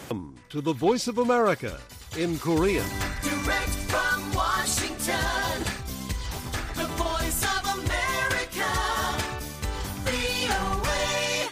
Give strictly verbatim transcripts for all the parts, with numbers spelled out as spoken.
To the Voice of America in Korean. Direct from Washington, the Voice of America, 브이오에이.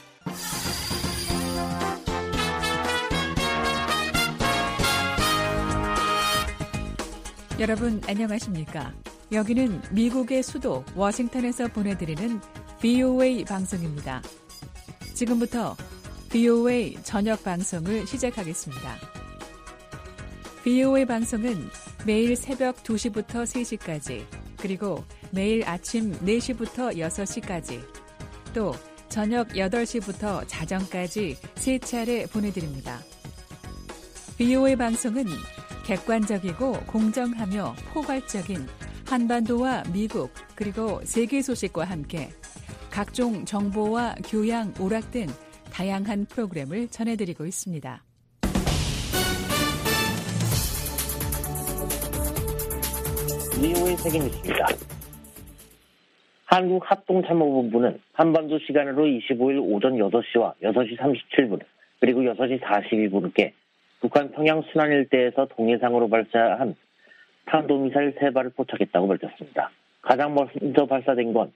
여러분 안녕하십니까? 여기는 미국의 수도 워싱턴에서 보내드리는 브이오에이 방송입니다. 지금부터 브이오에이 저녁 방송을 시작하겠습니다. 브이오에이 방송은 매일 새벽 두 시부터 세 시까지, 그리고 매일 아침 네 시부터 여섯 시까지, 또 저녁 여덟 시부터 자정까지 세 차례 보내드립니다. 브이오에이 방송은 객관적이고 공정하며 포괄적인 한반도와 미국 그리고 세계 소식과 함께 각종 정보와 교양, 오락 등 다양한 프로그램을 전해드리고 있습니다. 브이오에이 세계뉴스입니다. 한국합동참모본부는 한반도 시간으로 이십오일 오전 여섯 시와 여섯 시 삼십칠 분 그리고 여섯 시 사십이 분께 북한 평양 순안 일대에서 동해상으로 발사한 탄도미사일 세 발을 포착했다고 밝혔습니다. 가장 먼저 발사된 건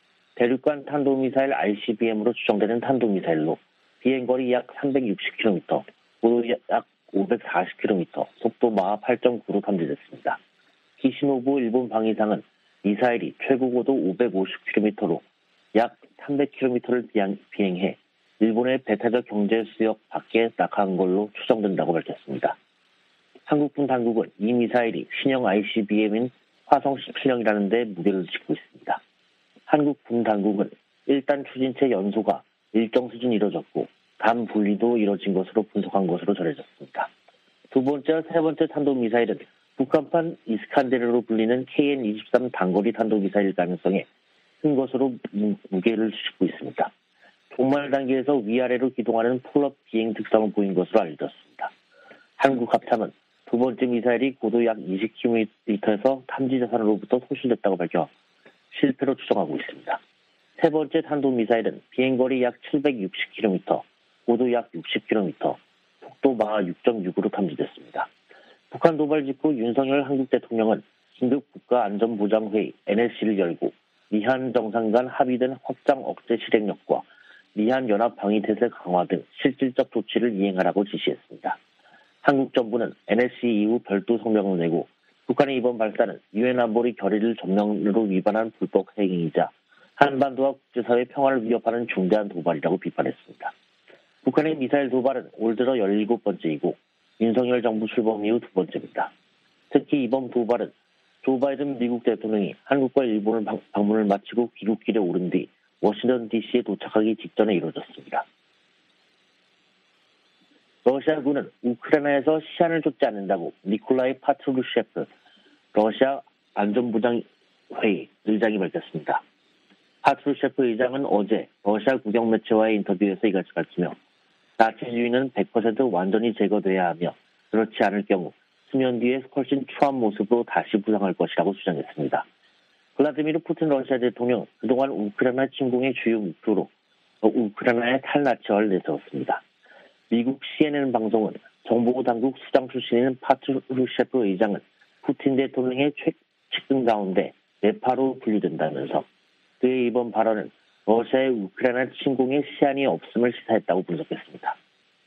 대륙간 탄도미사일 아이씨비엠으로 추정되는 탄도미사일로 비행거리 약 삼백육십 킬로미터, 고도 약 오백사십 킬로미터, 속도 마하 팔 점 구로 탐지됐습니다. 키시노부 일본 방위상은 미사일이 최고 고도 오백오십 킬로미터로 약 삼백 킬로미터를 비행해 일본의 배타적 경제 수역 밖에 낙하한 걸로 추정된다고 밝혔습니다. 한국군 당국은 이 미사일이 신형 아이씨비엠인 화성 십칠형이라는 데 무게를 짓고 있습니다. 한국군 당국은 일단 추진체 연소가 일정 수준 이뤄졌고 단 분리도 이뤄진 것으로 분석한 것으로 전해졌습니다. 두 번째와 세 번째 탄도미사일은 북한판 이스칸데르로 불리는 케이엔 이십삼 단거리 탄도미사일 가능성에 큰 것으로 무게를 짓고 있습니다. 종말 단계에서 위아래로 기동하는 폴업 비행 특성을 보인 것으로 알려졌습니다. 한국 합참은 두 번째 미사일이 고도 약 이십 킬로미터에서 탐지 자산으로부터 소실됐다고 밝혀 실패로 추정하고 있습니다. 세 번째 탄도미사일은 비행거리 약 칠백육십 킬로미터, 고도 약 육십 킬로미터, 속도 마하 육 점 육으로 탐지됐습니다. 북한 도발 직후 윤석열 한국 대통령은 긴급 국가안전보장회의 엔에스씨를 열고 미한 정상 간 합의된 확장 억제 실행력과 미한 연합 방위 태세 강화 등 실질적 조치를 이행하라고 지시했습니다. 한국 정부는 엔에스씨 이후 별도 성명을 내고 북한의 이번 발사는 유엔 안보리 결의를 전면으로 위반한 불법 행위이자 한반도와 국제사회 평화를 위협하는 중대한 도발이라고 비판했습니다. 북한의 미사일 도발은 올 들어 열일곱 번째이고 윤석열 정부 출범 이후 두 번째입니다. 특히 이번 도발은 조 바이든 미국 대통령이 한국과 일본을 방문을 마치고 귀국길에 오른 뒤 워싱턴 디씨에 도착하기 직전에 이루어졌습니다. 러시아군은 우크라이나에서 시한을 줬지 않는다고 니콜라이 파트루셰프 러시아 안전보장회의 의장이 밝혔습니다. 파트루셰프 의장은 어제 러시아 국영 매체와의 인터뷰에서 이같이 밝히며 나치주의는 백 퍼센트 완전히 제거돼야 하며 그렇지 않을 경우 수년 뒤에 훨씬 추한 모습으로 다시 부상할 것이라고 주장했습니다. 블라디미르 푸틴 러시아 대통령 그동안 우크라이나 침공의 주요 목표로 우크라이나의 탈나치화를 내세웠습니다. 미국 씨엔엔 방송은 정보당국 수장 출신인 파트루셰프 의장은 푸틴 대통령의 측근 가운데 네파로 분류된다면서 그의 이번 발언은 러시아의 우크라이나 침공에 시한이 없음을 시사했다고 분석했습니다.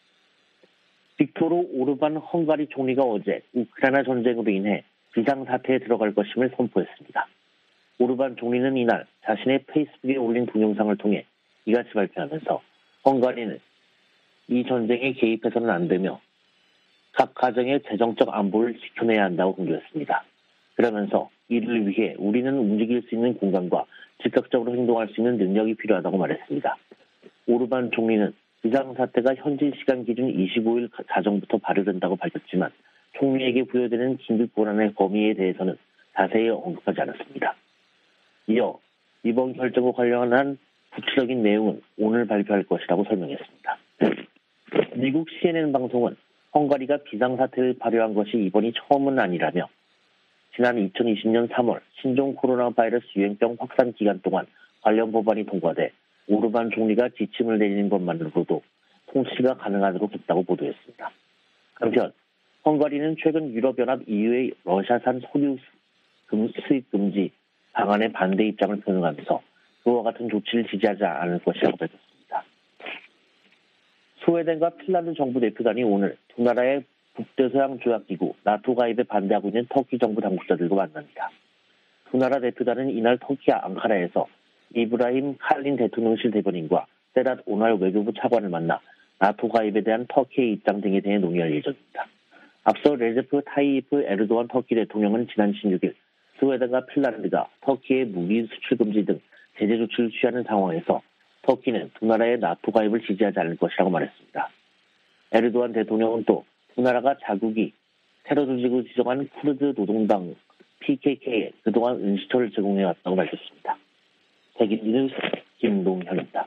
빅토르 오르반 헝가리 총리가 어제 우크라이나 전쟁으로 인해 비상사태에 들어갈 것임을 선포했습니다. 오르반 총리는 이날 자신의 페이스북에 올린 동영상을 통해 이같이 발표하면서 헝가리는 이 전쟁에 개입해서는 안 되며 각 가정의 재정적 안보를 지켜내야 한다고 강조했습니다. 그러면서 이를 위해 우리는 움직일 수 있는 공간과 즉각적으로 행동할 수 있는 능력이 필요하다고 말했습니다. 오르반 총리는 비상사태가 현지 시간 기준 이십오일 자정부터 발효된다고 밝혔지만 총리에게 부여되는 긴급 권한의 범위에 대해서는 자세히 언급하지 않았습니다. 이어 이번 결정과 관련한 구체적인 내용은 오늘 발표할 것이라고 설명했습니다. 미국 씨엔엔 방송은 헝가리가 비상사태를 발효한 것이 이번이 처음은 아니라며 지난 이천이십년 삼월 신종 코로나 바이러스 유행병 확산 기간 동안 관련 법안이 통과돼 오르반 총리가 지침을 내리는 것만으로도 통치가 가능하도록 했다고 보도했습니다. 한편 헝가리는 최근 유럽연합 이유의 러시아산 석유 수입 금지 방안에 반대 입장을 표명하면서 그와 같은 조치를 지지하지 않을 것이라고 밝혔습니다. 스웨덴과 핀란드 정부 대표단이 오늘 두 나라의 북대서양 조약기구 나토 가입에 반대하고 있는 터키 정부 당국자들과 만납니다. 두 나라 대표단은 이날 터키 앙카라에서 이브라힘 칼린 대통령실 대변인과 세랏 오날 외교부 차관을 만나 나토 가입에 대한 터키의 입장 등에 대해 논의할 예정입니다. 앞서 레제프 타이이프 에르도안 터키 대통령은 지난 십육 일 스웨덴과 핀란드가 터키의 무기 수출 금지 등 제재 조치를 취하는 상황에서 터키는 두 나라의 나토 가입을 지지하지 않을 것이라고 말했습니다. 에르도안 대통령은 또 두 나라가 자국이 테러 조직으로 지정한 쿠르드 노동당 피케이케이에 그동안 은시초를 제공해왔다고 밝혔습니다. 세계 뉴스 김동현입니다.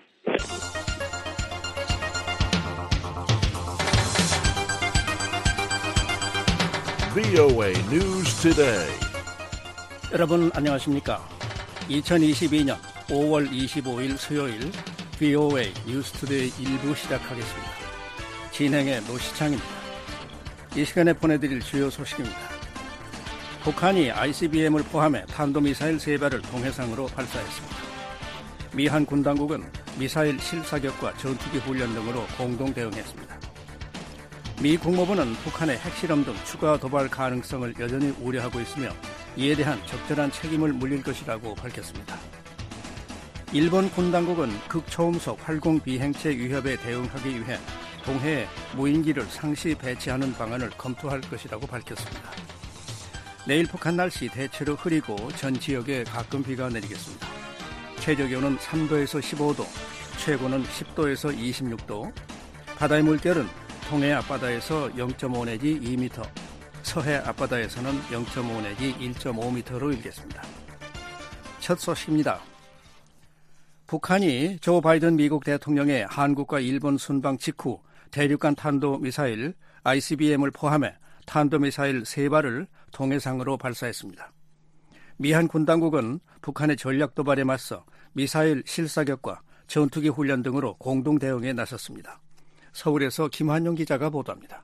브이오에이 News Today. 여러분 안녕하십니까? 이천이십이 년 오월 이십오일 수요일 브이오에이 뉴스 투데이 일 부 시작하겠습니다. 진행의 노시창입니다. 이 시간에 보내드릴 주요 소식입니다. 북한이 아이씨비엠을 포함해 탄도미사일 세 발을 동해상으로 발사했습니다. 미한 군 당국은 미사일 실사격과 전투기 훈련 등으로 공동 대응했습니다. 미 국무부는 북한의 핵실험 등 추가 도발 가능성을 여전히 우려하고 있으며 이에 대한 적절한 책임을 물릴 것이라고 밝혔습니다. 일본 군 당국은 극초음속 활공 비행체 위협에 대응하기 위해 동해에 무인기를 상시 배치하는 방안을 검토할 것이라고 밝혔습니다. 내일 북한 날씨 대체로 흐리고 전 지역에 가끔 비가 내리겠습니다. 최저기온은 삼 도에서 십오 도, 최고는 십 도에서 이십육 도, 바다의 물결은 동해 앞바다에서 영 점 오 내지 이 미터, 서해 앞바다에서는 영 점 오 내지 일 점 오 미터로 일겠습니다. 첫 소식입니다. 북한이 조 바이든 미국 대통령의 한국과 일본 순방 직후 대륙간 탄도미사일 아이씨비엠을 포함해 탄도미사일 세 발을 동해상으로 발사했습니다. 미한 군 당국은 북한의 전략 도발에 맞서 미사일 실사격과 전투기 훈련 등으로 공동 대응에 나섰습니다. 서울에서 김한용 기자가 보도합니다.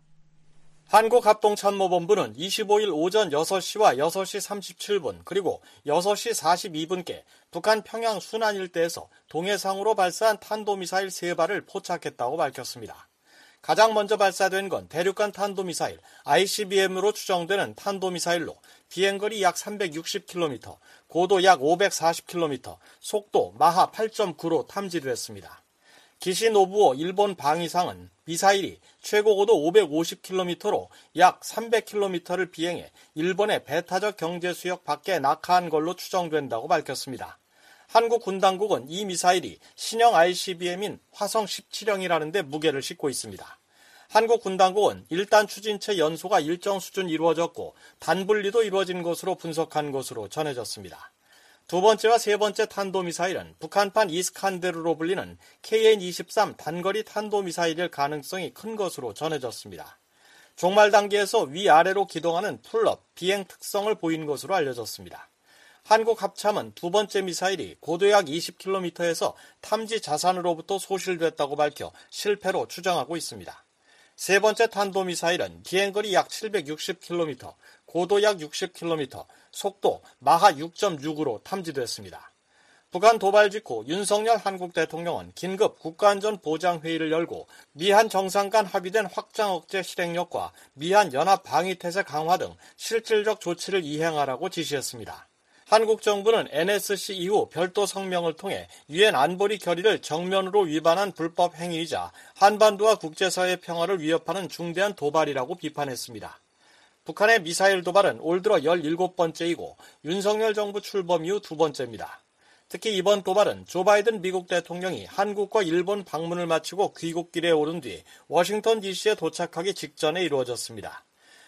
한국합동참모본부는 이십오일 오전 여섯 시와 여섯 시 삼십칠 분 그리고 여섯 시 사십이 분께 북한 평양 순안 일대에서 동해상으로 발사한 탄도미사일 세 발을 포착했다고 밝혔습니다. 가장 먼저 발사된 건 대륙간 탄도미사일 아이씨비엠으로 추정되는 탄도미사일로 비행거리 약 삼백육십 킬로미터, 고도 약 오백사십 킬로미터, 속도 마하 팔 점 구로 탐지를 했습니다. 기시 노부오 일본 방위상은 미사일이 최고 고도 오백오십 킬로미터로 약 삼백 킬로미터를 비행해 일본의 배타적 경제수역 밖에 낙하한 걸로 추정된다고 밝혔습니다. 한국 군 당국은 이 미사일이 신형 아이씨비엠인 화성 십칠형이라는 데 무게를 싣고 있습니다. 한국 군 당국은 일단 추진체 연소가 일정 수준 이루어졌고 단분리도 이루어진 것으로 분석한 것으로 전해졌습니다. 두 번째와 세 번째 탄도미사일은 북한판 이스칸데르로 불리는 케이엔 이십삼 단거리 탄도미사일일 가능성이 큰 것으로 전해졌습니다. 종말 단계에서 위아래로 기동하는 풀업, 비행 특성을 보인 것으로 알려졌습니다. 한국 합참은 두 번째 미사일이 고도 약 이십 킬로미터에서 탐지 자산으로부터 소실됐다고 밝혀 실패로 추정하고 있습니다. 세 번째 탄도미사일은 비행거리 약 칠백육십 킬로미터, 고도 약 육십 킬로미터, 속도 마하 육 점 육으로 탐지됐습니다. 북한 도발 직후 윤석열 한국 대통령은 긴급 국가안전보장회의를 열고 미한 정상 간 합의된 확장 억제 실행력과 미한 연합 방위태세 강화 등 실질적 조치를 이행하라고 지시했습니다. 한국 정부는 엔에스씨 이후 별도 성명을 통해 유엔 안보리 결의를 정면으로 위반한 불법 행위이자 한반도와 국제사회의 평화를 위협하는 중대한 도발이라고 비판했습니다. 북한의 미사일 도발은 올 들어 열일곱 번째이고 윤석열 정부 출범 이후 두 번째입니다. 특히 이번 도발은 조 바이든 미국 대통령이 한국과 일본 방문을 마치고 귀국길에 오른 뒤 워싱턴 디씨에 도착하기 직전에 이루어졌습니다.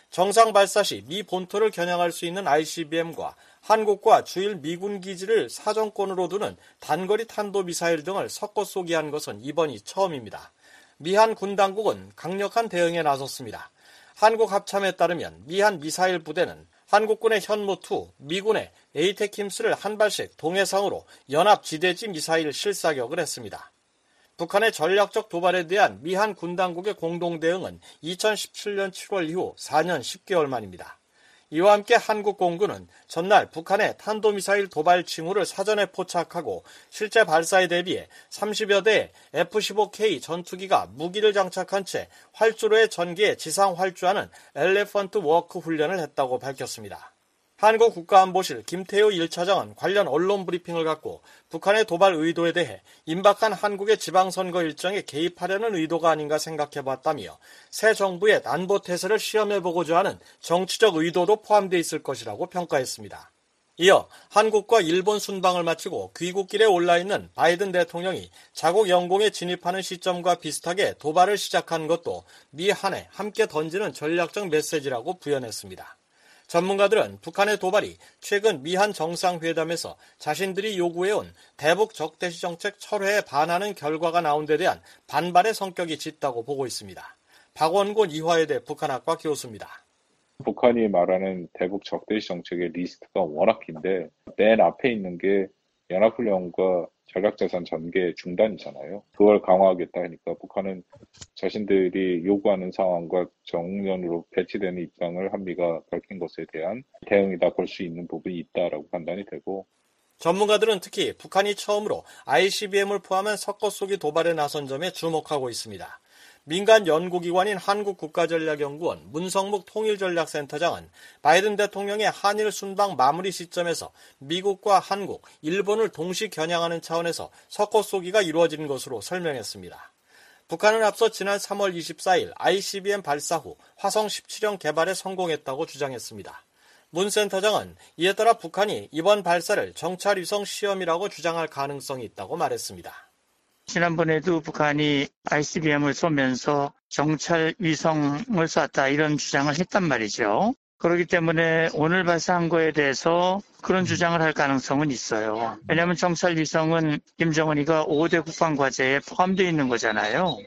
정상 발사 시 미 본토를 겨냥할 수 있는 아이씨비엠과 한국과 주일 미군 기지를 사정권으로 두는 단거리 탄도미사일 등을 섞어 쏘게 한 것은 이번이 처음입니다. 미한 군 당국은 강력한 대응에 나섰습니다. 한국 합참에 따르면 미한 미사일 부대는 한국군의 현무-투, 미군의 에이테킴스를 한 발씩 동해상으로 연합 지대지 미사일 실사격을 했습니다. 북한의 전략적 도발에 대한 미한 군 당국의 공동 대응은 이천십칠 년 칠월 이후 사 년 십 개월 만입니다. 이와 함께 한국 공군은 전날 북한의 탄도미사일 도발 징후를 사전에 포착하고 실제 발사에 대비해 삼십여 대의 에프 십오 케이 전투기가 무기를 장착한 채 활주로의 전기에 지상 활주하는 엘레펀트 워크 훈련을 했다고 밝혔습니다. 한국 국가안보실 김태효 일 차장은 관련 언론 브리핑을 갖고 북한의 도발 의도에 대해 임박한 한국의 지방선거 일정에 개입하려는 의도가 아닌가 생각해봤다며 새 정부의 난보태세를 시험해보고자 하는 정치적 의도도 포함되어 있을 것이라고 평가했습니다. 이어 한국과 일본 순방을 마치고 귀국길에 올라있는 바이든 대통령이 자국 영공에 진입하는 시점과 비슷하게 도발을 시작한 것도 미한에 함께 던지는 전략적 메시지라고 부연했습니다. 전문가들은 북한의 도발이 최근 미한 정상회담에서 자신들이 요구해온 대북 적대시 정책 철회에 반하는 결과가 나온 데 대한 반발의 성격이 짙다고 보고 있습니다. 박원곤 이화여대 북한학과 교수입니다. 북한이 말하는 대북 적대시 정책의 리스트가 워낙 긴데 맨 앞에 있는 게 연합훈련과 전략자산 전개 중단이잖아요. 그걸 강화하겠다 하니까 북한은 자신들이 요구하는 상황과 정면으로 배치되는 입장을 한미가 밝힌 것에 대한 대응이다 볼 수 있는 부분이 있다라고 판단이 되고, 전문가들은 특히 북한이 처음으로 아이씨비엠을 포함한 섞어 쏘기 도발에 나선 점에 주목하고 있습니다. 민간 연구기관인 한국국가전략연구원 문성묵 통일전략센터장은 바이든 대통령의 한일 순방 마무리 시점에서 미국과 한국, 일본을 동시 겨냥하는 차원에서 섞어 쏘기가 이루어진 것으로 설명했습니다. 북한은 앞서 지난 삼월 이십사일 아이씨비엠 발사 후 화성 십칠형 개발에 성공했다고 주장했습니다. 문 센터장은 이에 따라 북한이 이번 발사를 정찰위성 시험이라고 주장할 가능성이 있다고 말했습니다. 지난번에도 북한이 아이씨비엠을 쏘면서 정찰 위성을 쐈다 이런 주장을 했단 말이죠. 그렇기 때문에 오늘 발사한 거에 대해서 그런 주장을 할 가능성은 있어요. 왜냐하면 정찰 위성은 김정은이가 오 대 국방과제에 포함되어 있는 거잖아요.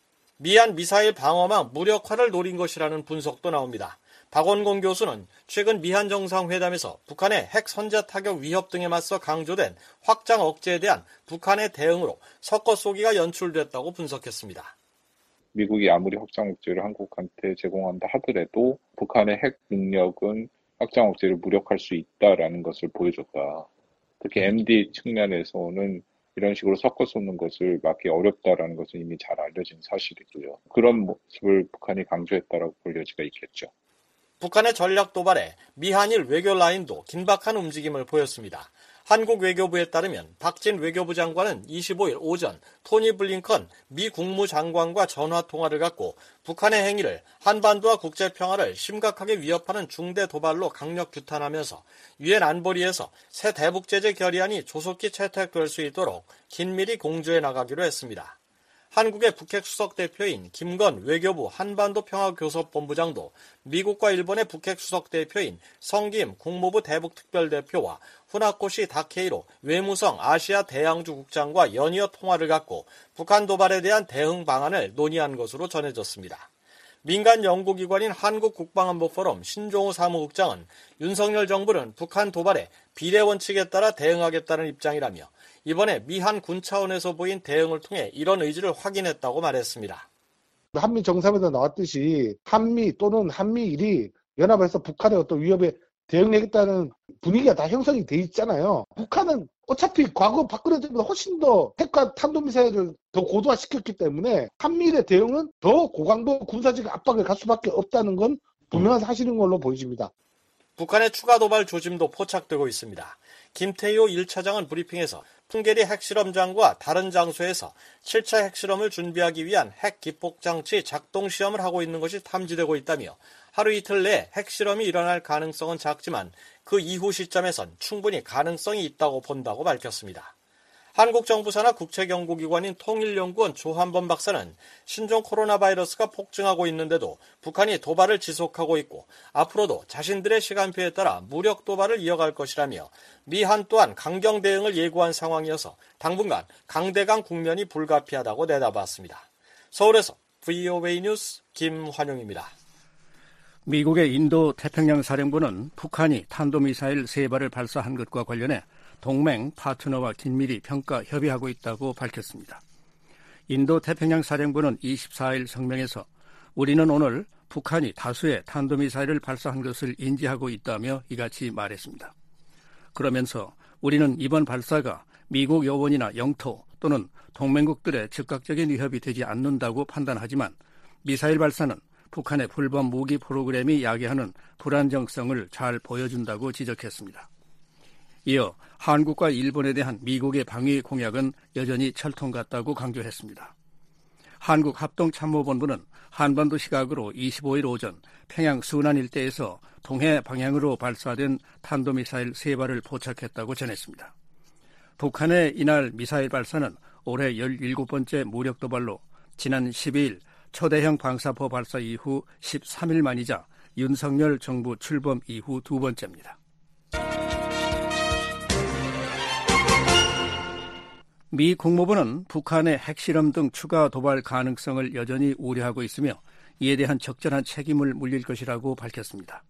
미한 미사일 방어망 무력화를 노린 것이라는 분석도 나옵니다. 박원공 교수는 최근 미한 정상회담에서 북한의 핵 선제 타격 위협 등에 맞서 강조된 확장 억제에 대한 북한의 대응으로 섞어 쏘기가 연출됐다고 분석했습니다. 미국이 아무리 확장 억제를 한국한테 제공한다 하더라도 북한의 핵 능력은 확장 억제를 무력할 수 있다라는 것을 보여줬다. 특히 엠디 측면에서는 이런 식으로 섞어 쏘는 것을 막기 어렵다라는 것은 이미 잘 알려진 사실이고요. 그런 모습을 북한이 강조했다라고 볼 여지가 있겠죠. 북한의 전략 도발에 미한일 외교 라인도 긴박한 움직임을 보였습니다. 한국 외교부에 따르면 박진 외교부 장관은 이십오일 오전 토니 블링컨 미 국무장관과 전화 통화를 갖고 북한의 행위를 한반도와 국제평화를 심각하게 위협하는 중대 도발로 강력 규탄하면서 유엔 안보리에서 새 대북 제재 결의안이 조속히 채택될 수 있도록 긴밀히 공조해 나가기로 했습니다. 한국의 북핵 수석 대표인 김건 외교부 한반도평화교섭본부장도 미국과 일본의 북핵 수석 대표인 성김 국무부 대북특별대표와 후나코시 다케이로 외무성 아시아 대양주 국장과 연이어 통화를 갖고 북한 도발에 대한 대응 방안을 논의한 것으로 전해졌습니다. 민간 연구기관인 한국국방안보포럼 신종우 사무국장은 윤석열 정부는 북한 도발에 비례 원칙에 따라 대응하겠다는 입장이라며 이번에 미한 군 차원에서 보인 대응을 통해 이런 의지를 확인했다고 말했습니다. 한미 정상회담 나왔듯이 한미 또는 한미일이 연합해서 북한의 어떤 위협에 대응하겠다는 분위기가 다 형성이 돼 있잖아요. 북한은 어차피 과거 박근혜 때보다 훨씬 더 핵과 탄도미사일을 더 고도화시켰기 때문에 한미일의 대응은 더 고강도 군사적 압박을 갈 수밖에 없다는 건 분명한 사실인 걸로 보여집니다. 북한의 추가 도발 조짐도 포착되고 있습니다. 김태효 일 차장은 브리핑에서 풍계리 핵실험장과 다른 장소에서 칠 차 핵실험을 준비하기 위한 핵 기폭장치 작동 시험을 하고 있는 것이 탐지되고 있다며 하루 이틀 내에 핵실험이 일어날 가능성은 작지만 그 이후 시점에선 충분히 가능성이 있다고 본다고 밝혔습니다. 한국 정부 산하 국책연구기관인 통일연구원 조한범 박사는 신종 코로나 바이러스가 폭증하고 있는데도 북한이 도발을 지속하고 있고 앞으로도 자신들의 시간표에 따라 무력 도발을 이어갈 것이라며 미한 또한 강경 대응을 예고한 상황이어서 당분간 강대강 국면이 불가피하다고 내다봤습니다. 서울에서 브이오에이 뉴스 김환용입니다. 미국의 인도 태평양 사령부는 북한이 탄도미사일 세 발을 발사한 것과 관련해 동맹 파트너와 긴밀히 평가 협의하고 있다고 밝혔습니다. 인도태평양 사령부는 이십사일 성명에서 우리는 오늘 북한이 다수의 탄도미사일을 발사한 것을 인지하고 있다며 이같이 말했습니다. 그러면서 우리는 이번 발사가 미국 여원이나 영토 또는 동맹국들의 즉각적인 위협이 되지 않는다고 판단하지만 미사일 발사는 북한의 불법 무기 프로그램이 야기하는 불안정성을 잘 보여준다고 지적했습니다. 이어 한국과 일본에 대한 미국의 방위 공약은 여전히 철통 같다고 강조했습니다. 한국합동참모본부는 한반도 시각으로 이십오일 오전 평양 순안 일대에서 동해 방향으로 발사된 탄도미사일 세 발을 포착했다고 전했습니다. 북한의 이날 미사일 발사는 올해 열일곱 번째 무력 도발로 지난 십이일 초대형 방사포 발사 이후 십삼일 만이자 윤석열 정부 출범 이후 두 번째입니다. 미 국무부는 북한의 핵실험 등 추가 도발 가능성을 여전히 우려하고 있으며 이에 대한 적절한 책임을 물릴 것이라고 밝혔습니다.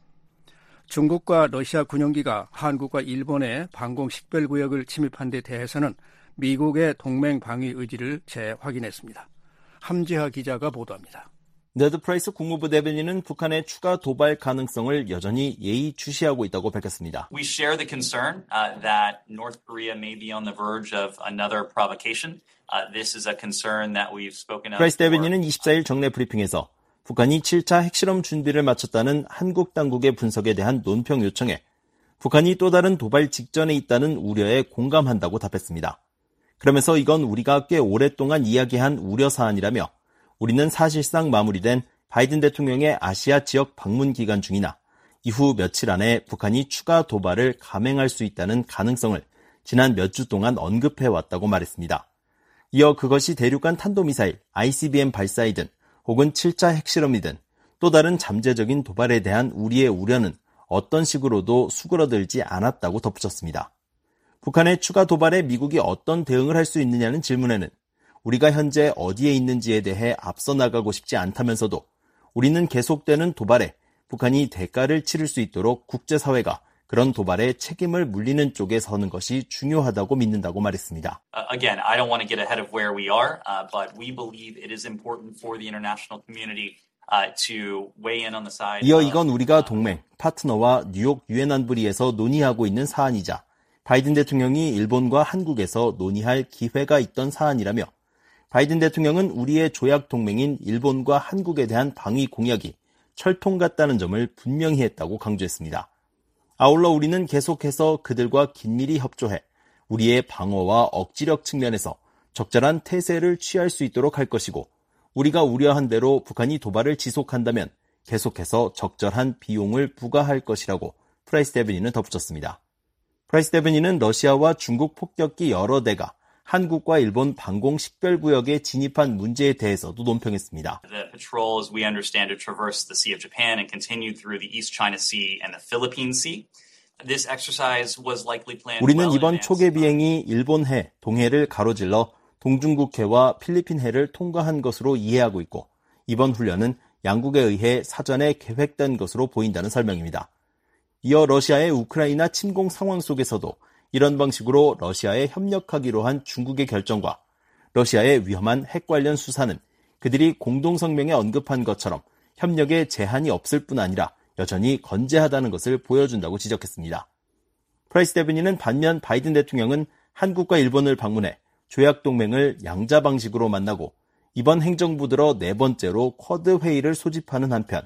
중국과 러시아 군용기가 한국과 일본의 방공 식별구역을 침입한 데 대해서는 미국의 동맹 방위 의지를 재확인했습니다. 함지하 기자가 보도합니다. 네드 프라이스 국무부 대변인은 북한의 추가 도발 가능성을 여전히 예의주시하고 있다고 밝혔습니다. We share the concern uh, that North Korea may be on the verge of another provocation. Uh, this is a concern that we've spoken of. 프라이스 대변인은 이십사일 정례 브리핑에서 북한이 칠 차 핵실험 준비를 마쳤다는 한국 당국의 분석에 대한 논평 요청에 북한이 또 다른 도발 직전에 있다는 우려에 공감한다고 답했습니다. 그러면서 이건 우리가 꽤 오랫동안 이야기한 우려 사안이라며 우리는 사실상 마무리된 바이든 대통령의 아시아 지역 방문 기간 중이나 이후 며칠 안에 북한이 추가 도발을 감행할 수 있다는 가능성을 지난 몇 주 동안 언급해왔다고 말했습니다. 이어 그것이 대륙간 탄도미사일 아이씨비엠 발사이든 혹은 칠 차 핵실험이든 또 다른 잠재적인 도발에 대한 우리의 우려는 어떤 식으로도 수그러들지 않았다고 덧붙였습니다. 북한의 추가 도발에 미국이 어떤 대응을 할 수 있느냐는 질문에는 우리가 현재 어디에 있는지에 대해 앞서 나가고 싶지 않다면서도 우리는 계속되는 도발에 북한이 대가를 치를 수 있도록 국제사회가 그런 도발에 책임을 물리는 쪽에 서는 것이 중요하다고 믿는다고 말했습니다. Uh, again, I don't want to get ahead of where we are, uh, but we believe it is important for the international community uh, to weigh in on the side. 이어 이건 우리가 동맹, 파트너와 뉴욕 유엔 안보리에서 논의하고 있는 사안이자 바이든 대통령이 일본과 한국에서 논의할 기회가 있던 사안이라며 바이든 대통령은 우리의 조약 동맹인 일본과 한국에 대한 방위 공약이 철통 같다는 점을 분명히 했다고 강조했습니다. 아울러 우리는 계속해서 그들과 긴밀히 협조해 우리의 방어와 억지력 측면에서 적절한 태세를 취할 수 있도록 할 것이고 우리가 우려한 대로 북한이 도발을 지속한다면 계속해서 적절한 비용을 부과할 것이라고 프라이스 대변인은 덧붙였습니다. 프라이스 대변인은 러시아와 중국 폭격기 여러 대가 한국과 일본 방공 식별구역에 진입한 문제에 대해서도 논평했습니다. The patrol, as we understand it, traversed the Sea of Japan and continued through the East China Sea and the Philippine Sea. This exercise was likely planned 우리는 well in 이번 advance. 초계 비행이 일본해, 동해를 가로질러 동중국해와 필리핀해를 통과한 것으로 이해하고 있고 이번 훈련은 양국에 의해 사전에 계획된 것으로 보인다는 설명입니다. 이어 러시아의 우크라이나 침공 상황 속에서도 이런 방식으로 러시아에 협력하기로 한 중국의 결정과 러시아의 위험한 핵 관련 수사는 그들이 공동성명에 언급한 것처럼 협력에 제한이 없을 뿐 아니라 여전히 건재하다는 것을 보여준다고 지적했습니다. 프라이스 대변인은 반면 바이든 대통령은 한국과 일본을 방문해 조약동맹을 양자 방식으로 만나고 이번 행정부 들어 네 번째로 쿼드 회의를 소집하는 한편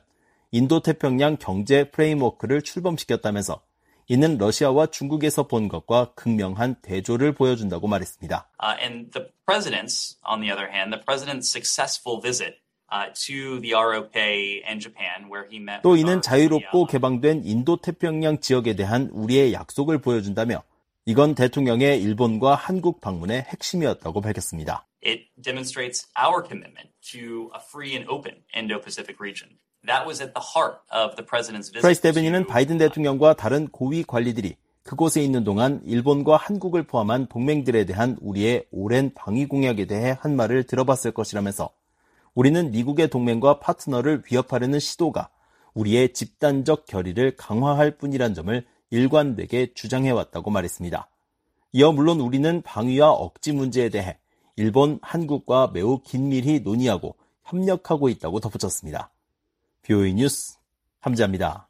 인도태평양 경제 프레임워크를 출범시켰다면서 이는 러시아와 중국에서 본 것과 극명한 대조를 보여준다고 말했습니다. Uh, and the president's, on the other hand, the president's successful visit uh, to the 알오케이 and Japan, where he met. 또 이는 자유롭고 개방된 인도태평양 지역에 대한 우리의 약속을 보여준다며 이건 대통령의 일본과 한국 방문의 핵심이었다고 밝혔습니다. It demonstrates our commitment to a free and open Indo-Pacific region. That was at the heart of the president's visit. 프라이스 대변인은 바이든 대통령과 다른 고위 관리들이 그곳에 있는 동안 일본과 한국을 포함한 동맹들에 대한 우리의 오랜 방위 공약에 대해 한 말을 들어봤을 것이라면서 우리는 미국의 동맹과 파트너를 위협하려는 시도가 우리의 집단적 결의를 강화할 뿐이란 점을 일관되게 주장해왔다고 말했습니다. 이어 물론 우리는 방위와 억지 문제에 대해 일본, 한국과 매우 긴밀히 논의하고 협력하고 있다고 덧붙였습니다. 비오에이 뉴스 함지아입니다.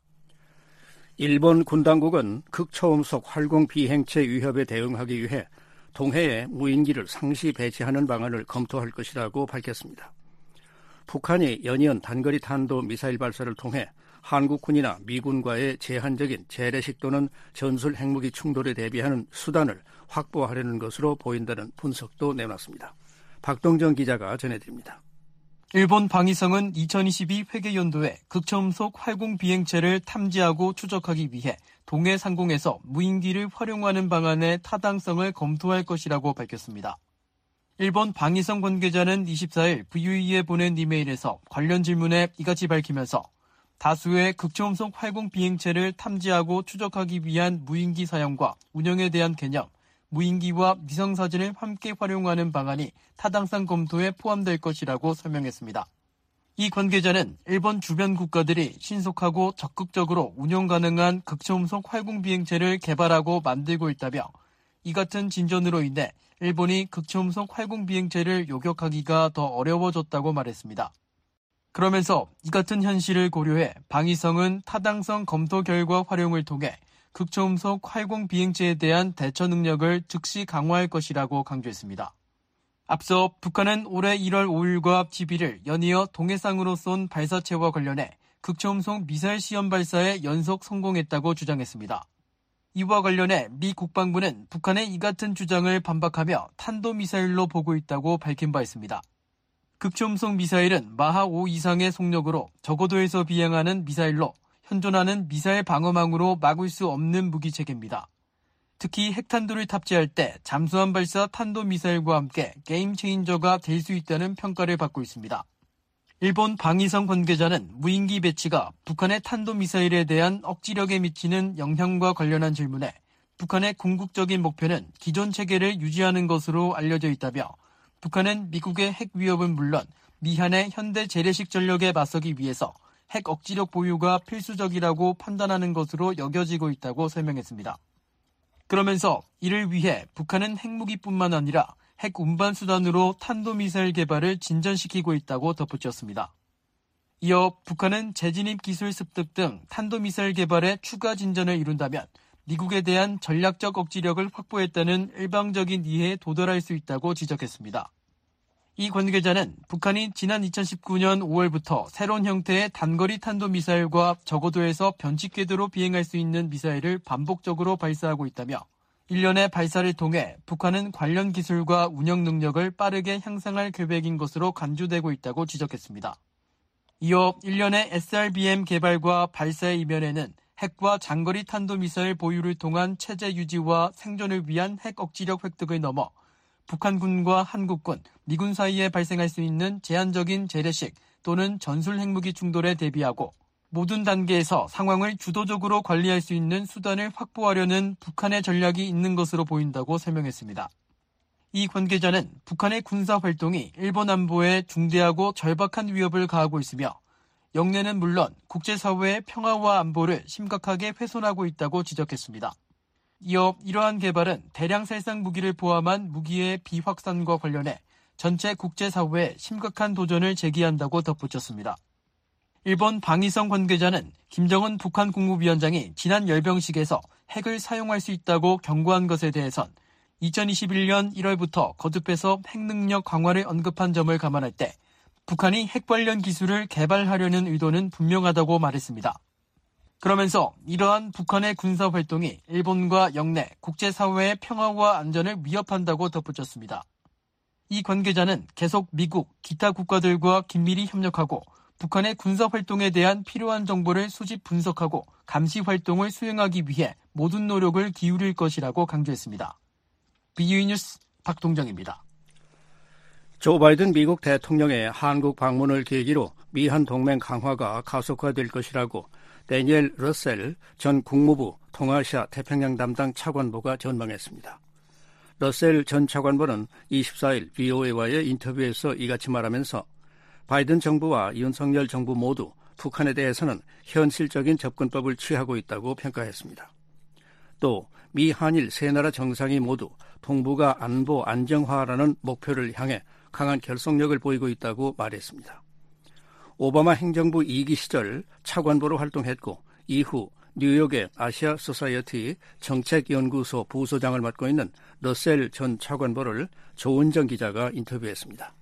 일본 군 당국은 극초음속 활공 비행체 위협에 대응하기 위해 동해에 무인기를 상시 배치하는 방안을 검토할 것이라고 밝혔습니다. 북한이 연이은 단거리 탄도 미사일 발사를 통해 한국군이나 미군과의 제한적인 재래식 또는 전술 핵무기 충돌에 대비하는 수단을 확보하려는 것으로 보인다는 분석도 내놨습니다. 박동정 기자가 전해드립니다. 일본 방위성은 이천이십이 회계연도에 극초음속 활공 비행체를 탐지하고 추적하기 위해 동해 상공에서 무인기를 활용하는 방안의 타당성을 검토할 것이라고 밝혔습니다. 일본 방위성 관계자는 이십사일 브이오에이에 보낸 이메일에서 관련 질문에 이같이 밝히면서 다수의 극초음속 활공 비행체를 탐지하고 추적하기 위한 무인기 사용과 운영에 대한 개념, 무인기와 위성사진을 함께 활용하는 방안이 타당성 검토에 포함될 것이라고 설명했습니다. 이 관계자는 일본 주변 국가들이 신속하고 적극적으로 운영 가능한 극초음속 활공 비행체를 개발하고 만들고 있다며 이 같은 진전으로 인해 일본이 극초음속 활공 비행체를 요격하기가 더 어려워졌다고 말했습니다. 그러면서 이 같은 현실을 고려해 방위성은 타당성 검토 결과 활용을 통해 극초음속 활공 비행체에 대한 대처 능력을 즉시 강화할 것이라고 강조했습니다. 앞서 북한은 올해 일월 오일과 십일일 연이어 동해상으로 쏜 발사체와 관련해 극초음속 미사일 시험 발사에 연속 성공했다고 주장했습니다. 이와 관련해 미 국방부는 북한의 이 같은 주장을 반박하며 탄도미사일로 보고 있다고 밝힌 바 있습니다. 극초음속 미사일은 마하 오 이상의 속력으로 저고도에서 비행하는 미사일로 현존하는 미사일 방어망으로 막을 수 없는 무기체계입니다. 특히 핵탄두를 탑재할 때 잠수함 발사 탄도미사일과 함께 게임 체인저가 될 수 있다는 평가를 받고 있습니다. 일본 방위성 관계자는 무인기 배치가 북한의 탄도미사일에 대한 억지력에 미치는 영향과 관련한 질문에 북한의 궁극적인 목표는 기존 체계를 유지하는 것으로 알려져 있다며 북한은 미국의 핵 위협은 물론 미한의 현대 재래식 전력에 맞서기 위해서 핵 억지력 보유가 필수적이라고 판단하는 것으로 여겨지고 있다고 설명했습니다. 그러면서 이를 위해 북한은 핵무기뿐만 아니라 핵 운반 수단으로 탄도미사일 개발을 진전시키고 있다고 덧붙였습니다. 이어 북한은 재진입 기술 습득 등 탄도미사일 개발에 추가 진전을 이룬다면 미국에 대한 전략적 억지력을 확보했다는 일방적인 이해에 도달할 수 있다고 지적했습니다. 이 관계자는 북한이 지난 이천십구년 오월부터 새로운 형태의 단거리 탄도미사일과 저고도에서 변칙 궤도로 비행할 수 있는 미사일을 반복적으로 발사하고 있다며 일련의 발사를 통해 북한은 관련 기술과 운영 능력을 빠르게 향상할 계획인 것으로 간주되고 있다고 지적했습니다. 이어 일련의 에스알비엠 개발과 발사의 이면에는 핵과 장거리 탄도미사일 보유를 통한 체제 유지와 생존을 위한 핵 억지력 획득을 넘어 북한군과 한국군, 미군 사이에 발생할 수 있는 제한적인 재래식 또는 전술 핵무기 충돌에 대비하고 모든 단계에서 상황을 주도적으로 관리할 수 있는 수단을 확보하려는 북한의 전략이 있는 것으로 보인다고 설명했습니다. 이 관계자는 북한의 군사 활동이 일본 안보에 중대하고 절박한 위협을 가하고 있으며 영내는 물론 국제사회의 평화와 안보를 심각하게 훼손하고 있다고 지적했습니다. 이어 이러한 개발은 대량 살상 무기를 포함한 무기의 비확산과 관련해 전체 국제사회에 심각한 도전을 제기한다고 덧붙였습니다. 일본 방위성 관계자는 김정은 북한 국무위원장이 지난 열병식에서 핵을 사용할 수 있다고 경고한 것에 대해선 이천이십일년 일월부터 거듭해서 핵능력 강화를 언급한 점을 감안할 때 북한이 핵 관련 기술을 개발하려는 의도는 분명하다고 말했습니다. 그러면서 이러한 북한의 군사활동이 일본과 영내, 국제사회의 평화와 안전을 위협한다고 덧붙였습니다. 이 관계자는 계속 미국, 기타 국가들과 긴밀히 협력하고 북한의 군사활동에 대한 필요한 정보를 수집 분석하고 감시 활동을 수행하기 위해 모든 노력을 기울일 것이라고 강조했습니다. 비오에이 뉴스 박동정입니다. 조 바이든 미국 대통령의 한국 방문을 계기로 미한 동맹 강화가 가속화될 것이라고 데니엘 러셀 전 국무부 동아시아 태평양 담당 차관보가 전망했습니다. 러셀 전 차관보는 이십사일 비오에이와의 인터뷰에서 이같이 말하면서 바이든 정부와 윤석열 정부 모두 북한에 대해서는 현실적인 접근법을 취하고 있다고 평가했습니다. 또 미 한일 세 나라 정상이 모두 동북아 안보 안정화라는 목표를 향해 강한 결속력을 보이고 있다고 말했습니다. 오바마 행정부 이 기 시절 차관보로 활동했고 이후 뉴욕의 아시아 소사이어티 정책연구소 부소장을 맡고 있는 러셀 전 차관보를 조은정 기자가 인터뷰했습니다.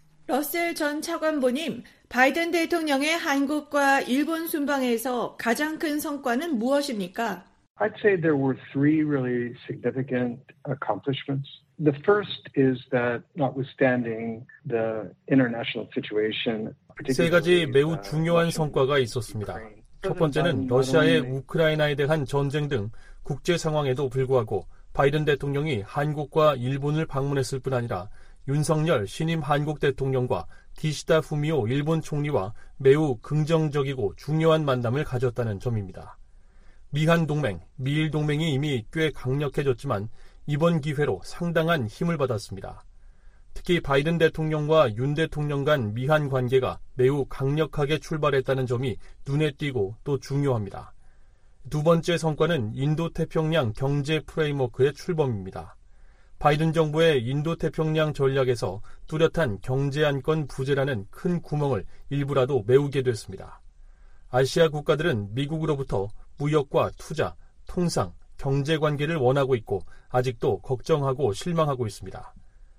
러셀 전 차관보님, 바이든 대통령의 한국과 일본 순방에서 가장 큰 성과는 무엇입니까? I'd say there were three really significant accomplishments. The first is that notwithstanding the international situation, 세 가지 매우 중요한 성과가 있었습니다. 첫 번째는 러시아의 우크라이나에 대한 전쟁 등 국제 상황에도 불구하고 바이든 대통령이 한국과 일본을 방문했을 뿐 아니라 윤석열 신임 한국 대통령과 기시다 후미오 일본 총리와 매우 긍정적이고 중요한 만남을 가졌다는 점입니다. 미한 동맹, 미일 동맹이 이미 꽤 강력해졌지만 이번 기회로 상당한 힘을 받았습니다. 특히 바이든 대통령과 윤 대통령 간 미한 관계가 매우 강력하게 출발했다는 점이 눈에 띄고 또 중요합니다. 두 번째 성과는 인도태평양 경제 프레임워크의 출범입니다. 바이든 정부의 인도태평양 전략에서 뚜렷한 경제안건 부재라는 큰 구멍을 일부라도 메우게 됐습니다. 아시아 국가들은 미국으로부터 무역과 투자, 통상, 경제관계를 원하고 있고 아직도 걱정하고 실망하고 있습니다.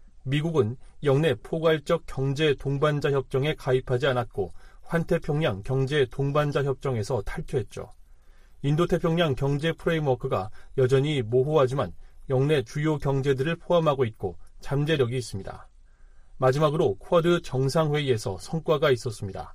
미국은 영내 포괄적 경제 동반자 협정에 가입하지 않았고 환태평양 경제 동반자 협정에서 탈퇴했죠. 인도태평양 경제 프레임워크가 여전히 모호하지만 영내 주요 경제들을 포함하고 있고 잠재력이 있습니다. 마지막으로 쿼드 정상회의에서 성과가 있었습니다.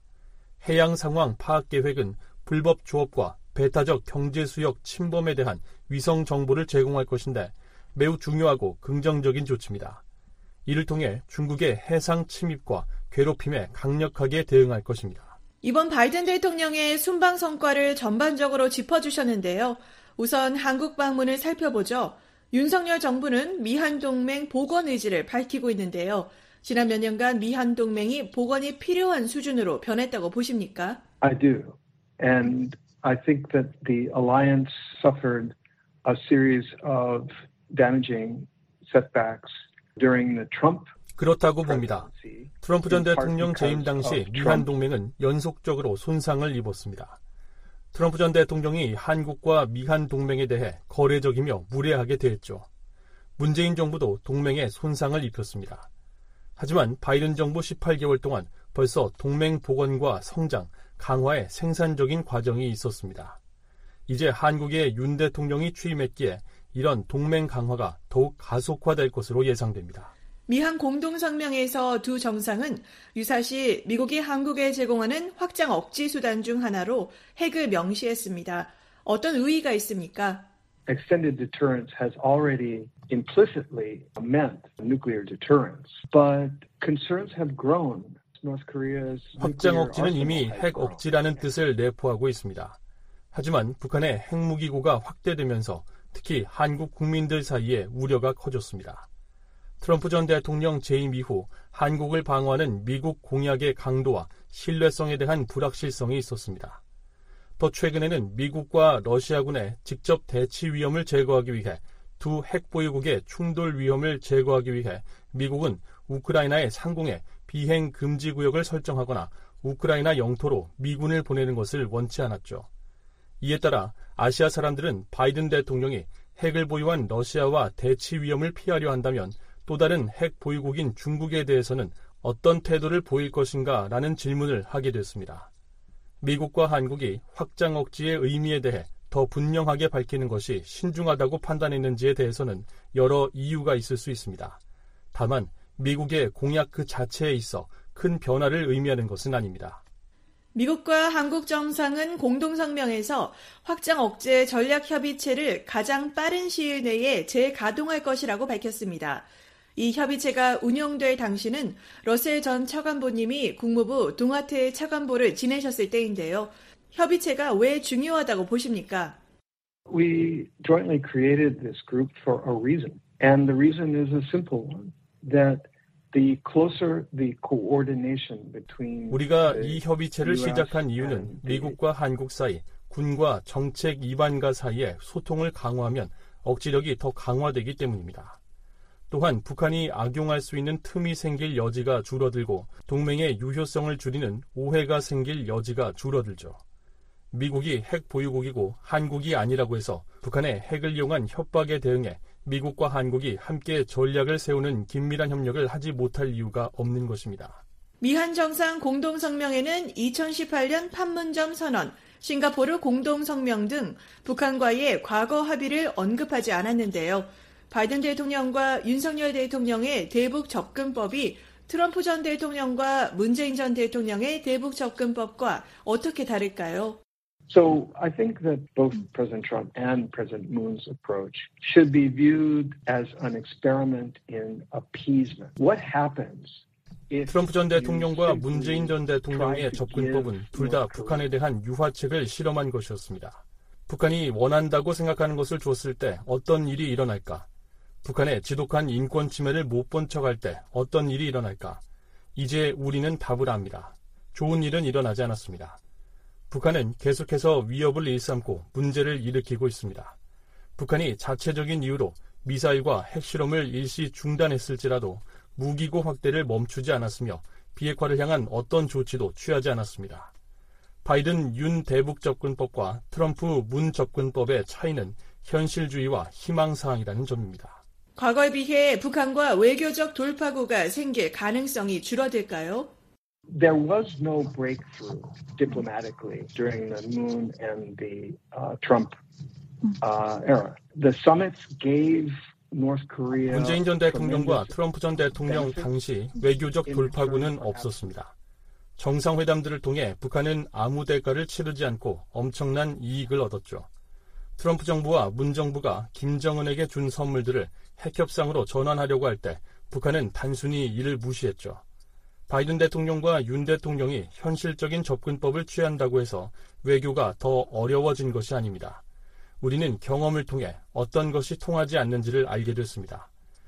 해양 상황 파악 계획은 불법 조업과 배타적 경제 수역 침범에 대한 위성 정보를 제공할 것인데 매우 중요하고 긍정적인 조치입니다. 이를 통해 중국의 해상 침입과 괴롭힘에 강력하게 대응할 것입니다. 이번 바이든 대통령의 순방 성과를 전반적으로 짚어주셨는데요. 우선 한국 방문을 살펴보죠. 윤석열 정부는 미한 동맹 복원 의지를 밝히고 있는데요. 지난 몇 년간 미한 동맹이 복원이 필요한 수준으로 변했다고 보십니까? I do. And I think that the alliance suffered a series of damaging setbacks during the Trump. 그렇다고 봅니다. 트럼프 전 대통령 재임 당시 미한 동맹은 연속적으로 손상을 입었습니다. 트럼프 전 대통령이 한국과 미한 동맹에 대해 거래적이며 무례하게 대했죠. 문재인 정부도 동맹에 손상을 입혔습니다. 하지만 바이든 정부 십팔 개월 동안 벌써 동맹 복원과 성장, 강화의 생산적인 과정이 있었습니다. 이제 한국의 윤 대통령이 취임했기에 이런 동맹 강화가 더욱 가속화될 것으로 예상됩니다. 미한 공동성명에서 두 정상은 유사시 미국이 한국에 제공하는 확장 억지 수단 중 하나로 핵을 명시했습니다. 어떤 의의가 있습니까? Extended deterrence has already implicitly meant nuclear deterrence, but concerns have grown. North Korea's 확장 억지는 이미 핵 억지라는 뜻을 내포하고 있습니다. 하지만 북한의 핵무기고가 확대되면서 특히 한국 국민들 사이에 우려가 커졌습니다. 트럼프 전 대통령 재임 이후 한국을 방어하는 미국 공약의 강도와 신뢰성에 대한 불확실성이 있었습니다. 더 최근에는 미국과 러시아군의 직접 대치 위험을 제거하기 위해 두 핵보유국의 충돌 위험을 제거하기 위해 미국은 우크라이나의 상공에 비행 금지 구역을 설정하거나 우크라이나 영토로 미군을 보내는 것을 원치 않았죠. 이에 따라 아시아 사람들은 바이든 대통령이 핵을 보유한 러시아와 대치 위험을 피하려 한다면 또 다른 핵 보유국인 중국에 대해서는 어떤 태도를 보일 것인가 라는 질문을 하게 됐습니다. 미국과 한국이 확장 억지의 의미에 대해 더 분명하게 밝히는 것이 신중하다고 판단했는지에 대해서는 여러 이유가 있을 수 있습니다. 다만 미국의 공약 그 자체에 있어 큰 변화를 의미하는 것은 아닙니다. 미국과 한국 정상은 공동성명에서 확장 억제 전략협의체를 가장 빠른 시일 내에 재가동할 것이라고 밝혔습니다. 이 협의체가 운영될 당시는 러셀 전 차관보님이 국무부 동아태 차관보를 지내셨을 때인데요. 협의체가 왜 중요하다고 보십니까? We jointly created this group for a reason. And the reason is a simple one. That the closer the coordination between 우리가 이 협의체를 시작한 이유는 미국과 한국 사이 군과 정책 이반가 사이에 소통을 강화하면 억지력이 더 강화되기 때문입니다. 또한 북한이 악용할 수 있는 틈이 생길 여지가 줄어들고 동맹의 유효성을 줄이는 오해가 생길 여지가 줄어들죠. 미국이 핵 보유국이고 한국이 아니라고 해서 북한의 핵을 이용한 협박에 대응해 미국과 한국이 함께 전략을 세우는 긴밀한 협력을 하지 못할 이유가 없는 것입니다. 미한 정상 공동성명에는 이천십팔 년 판문점 선언, 싱가포르 공동성명 등 북한과의 과거 합의를 언급하지 않았는데요. 바이든 대통령과 윤석열 대통령의 대북 접근법이 트럼프 전 대통령과 문재인 전 대통령의 대북 접근법과 어떻게 다를까요? So I think that both President Trump and President Moon's approach should be viewed as an experiment in appeasement. What happens? 트럼프 전 대통령과 문재인 전 대통령의 접근법은 둘 다 북한에 대한 유화책을 실험한 것이었습니다. 북한이 원한다고 생각하는 것을 줬을 때 어떤 일이 일어날까? 북한의 지독한 인권 침해를 못 본 척할 때 어떤 일이 일어날까? 이제 우리는 답을 압니다. 좋은 일은 일어나지 않았습니다. 북한은 계속해서 위협을 일삼고 문제를 일으키고 있습니다. 북한이 자체적인 이유로 미사일과 핵실험을 일시 중단했을지라도 무기고 확대를 멈추지 않았으며 비핵화를 향한 어떤 조치도 취하지 않았습니다. 바이든 윤 대북 접근법과 트럼프 문 접근법의 차이는 현실주의와 희망사항이라는 점입니다. 과거에 비해 북한과 외교적 돌파구가 생길 가능성이 줄어들까요? There was no breakthrough diplomatically during the Moon and the uh, Trump uh, era. The summits gave North Korea. 문재인 전 대통령과 트럼프 전 대통령 당시 외교적 돌파구는 없었습니다. 정상회담들을 통해 북한은 아무 대가를 치르지 않고 엄청난 이익을 얻었죠. 트럼프 정부와 문 정부가 김정은에게 준 선물들을 핵협상으로 전환하려고 할 때 북한은 단순히 이를 무시했죠. 바이든 대통령과 윤 대통령이 현실적인 접근법을 취한다고 해서 외교가 더 어려워진 것이 아닙니다. 우리는 경험을 통해 어떤 것이 통하지 않는지를 알게 됐습니다.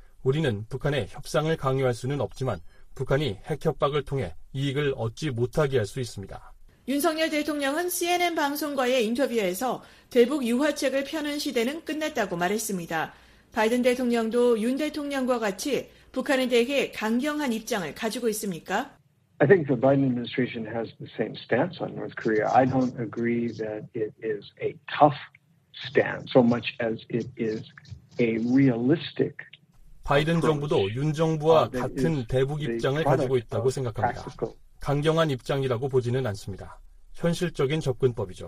우리는 북한의 협상을 강요할 수는 없지만 북한이 핵협박을 통해 이익을 얻지 못하게 할 수 있습니다. 윤석열 대통령은 씨엔엔 방송과의 인터뷰에서 대북 유화책을 펴는 시대는 끝났다고 말했습니다. 바이든 대통령도 윤 대통령과 같이 북한에 대해 강경한 입장을 가지고 있습니까? I think the Biden administration has the same stance on North Korea. I don't agree that it is a tough stance so much as it is a realistic. 바이든 정부도 윤 정부와 같은 대북 입장을 가지고 있다고 생각합니다. 강경한 입장이라고 보지는 않습니다. 현실적인 접근법이죠.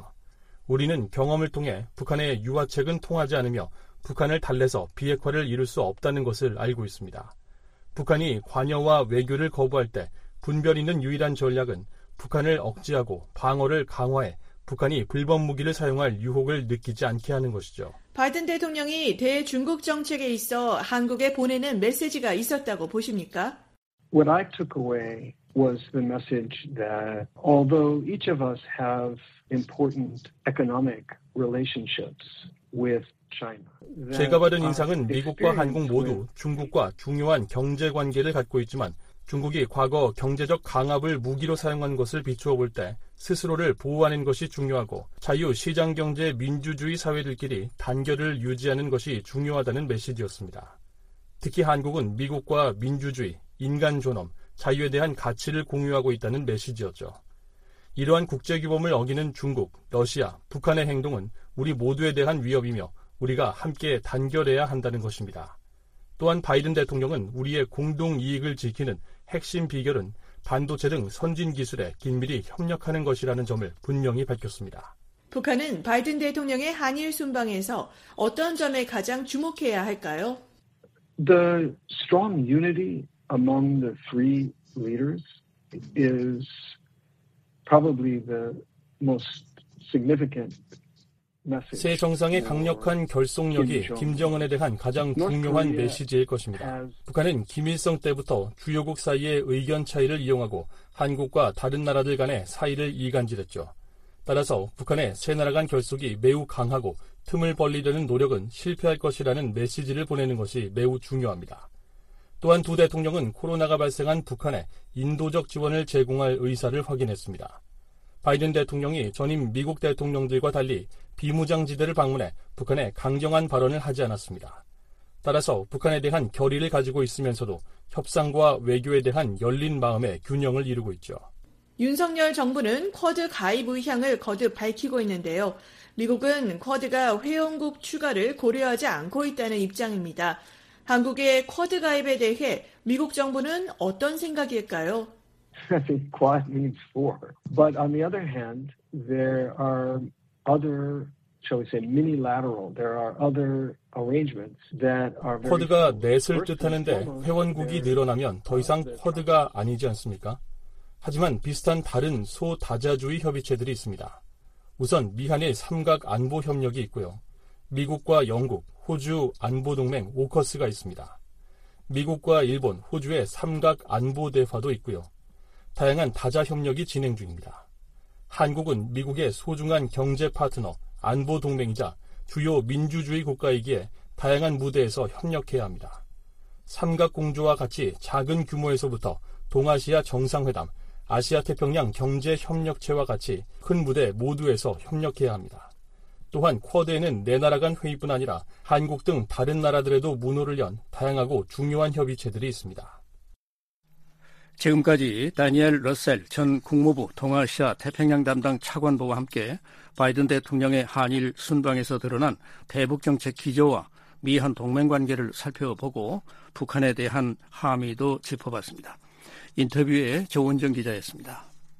우리는 경험을 통해 북한의 유화책은 통하지 않으며 북한을 달래서 비핵화를 이룰 수 없다는 것을 알고 있습니다. 북한이 관여와 외교를 거부할 때 분별 있는 유일한 전략은 북한을 억제하고 방어를 강화해 북한이 불법 무기를 사용할 유혹을 느끼지 않게 하는 것이죠. 바이든 대통령이 대중국 정책에 있어 한국에 보내는 메시지가 있었다고 보십니까? What I took away was the message that although each of us have important economic relationships with China. 제가 받은 인상은 미국과 한국 모두 중국과 중요한 경제 관계를 갖고 있지만 중국이 과거 경제적 강압을 무기로 사용한 것을 비추어 볼 때 스스로를 보호하는 것이 중요하고 자유시장경제 민주주의 사회들끼리 단결을 유지하는 것이 중요하다는 메시지였습니다. 특히 한국은 미국과 민주주의, 인간 존엄, 자유에 대한 가치를 공유하고 있다는 메시지였죠. 이러한 국제규범을 어기는 중국, 러시아, 북한의 행동은 우리 모두에 대한 위협이며 우리가 함께 단결해야 한다는 것입니다. 또한 바이든 대통령은 우리의 공동 이익을 지키는 핵심 비결은 반도체 등 선진 기술에 긴밀히 협력하는 것이라는 점을 분명히 밝혔습니다. 북한은 바이든 대통령의 한일 순방에서 어떤 점에 가장 주목해야 할까요? The strong unity among the three leaders is probably the most significant. 새 정상의 강력한 결속력이 김정은에 대한 가장 중요한 메시지일 것입니다. 북한은 김일성 때부터 주요국 사이의 의견 차이를 이용하고 한국과 다른 나라들 간의 사이를 이간질했죠. 따라서 북한의 세 나라 간 결속이 매우 강하고 틈을 벌리려는 노력은 실패할 것이라는 메시지를 보내는 것이 매우 중요합니다. 또한 두 대통령은 코로나가 발생한 북한에 인도적 지원을 제공할 의사를 확인했습니다. 바이든 대통령이 전임 미국 대통령들과 달리 비무장지대를 방문해 북한에 강경한 발언을 하지 않았습니다. 따라서 북한에 대한 결의를 가지고 있으면서도 협상과 외교에 대한 열린 마음의 균형을 이루고 있죠. 윤석열 정부는 쿼드 가입 의향을 거듭 밝히고 있는데요. 미국은 쿼드가 회원국 추가를 고려하지 않고 있다는 입장입니다. 한국의 쿼드 가입에 대해 미국 정부는 어떤 생각일까요? I think Quad means four. But on the other hand, there are other, shall we say, minilateral. There are other arrangements that are very. 쿼드가 넷을 뜻하는데 회원국이 늘어나면 더 이상 쿼드가 아니지 않습니까? 하지만 비슷한 다른 소다자주의 협의체들이 있습니다. 우선 미한일 삼각 안보 협력이 있고요. 미국과 영국, 호주 안보동맹 오커스가 있습니다. 미국과 일본, 호주의 삼각 안보 대화도 있고요. 다양한 다자 협력이 진행 중입니다. 한국은 미국의 소중한 경제 파트너, 안보 동맹이자 주요 민주주의 국가이기에 다양한 무대에서 협력해야 합니다. 삼각공조와 같이 작은 규모에서부터 동아시아 정상회담, 아시아태평양 경제협력체와 같이 큰 무대 모두에서 협력해야 합니다. 또한 쿼드에는 네 나라 간 회의뿐 아니라 한국 등 다른 나라들에도 문호를 연 다양하고 중요한 협의체들이 있습니다. 지금까지 다니엘 러셀 전 국무부 동아시아 태평양 담당 차관보와 함께 바이든 대통령의 한일 순방에서 드러난 대북정책 기조와 미한 동맹관계를 살펴보고 북한에 대한 함의도 짚어봤습니다. 인터뷰에 조은정 기자였습니다.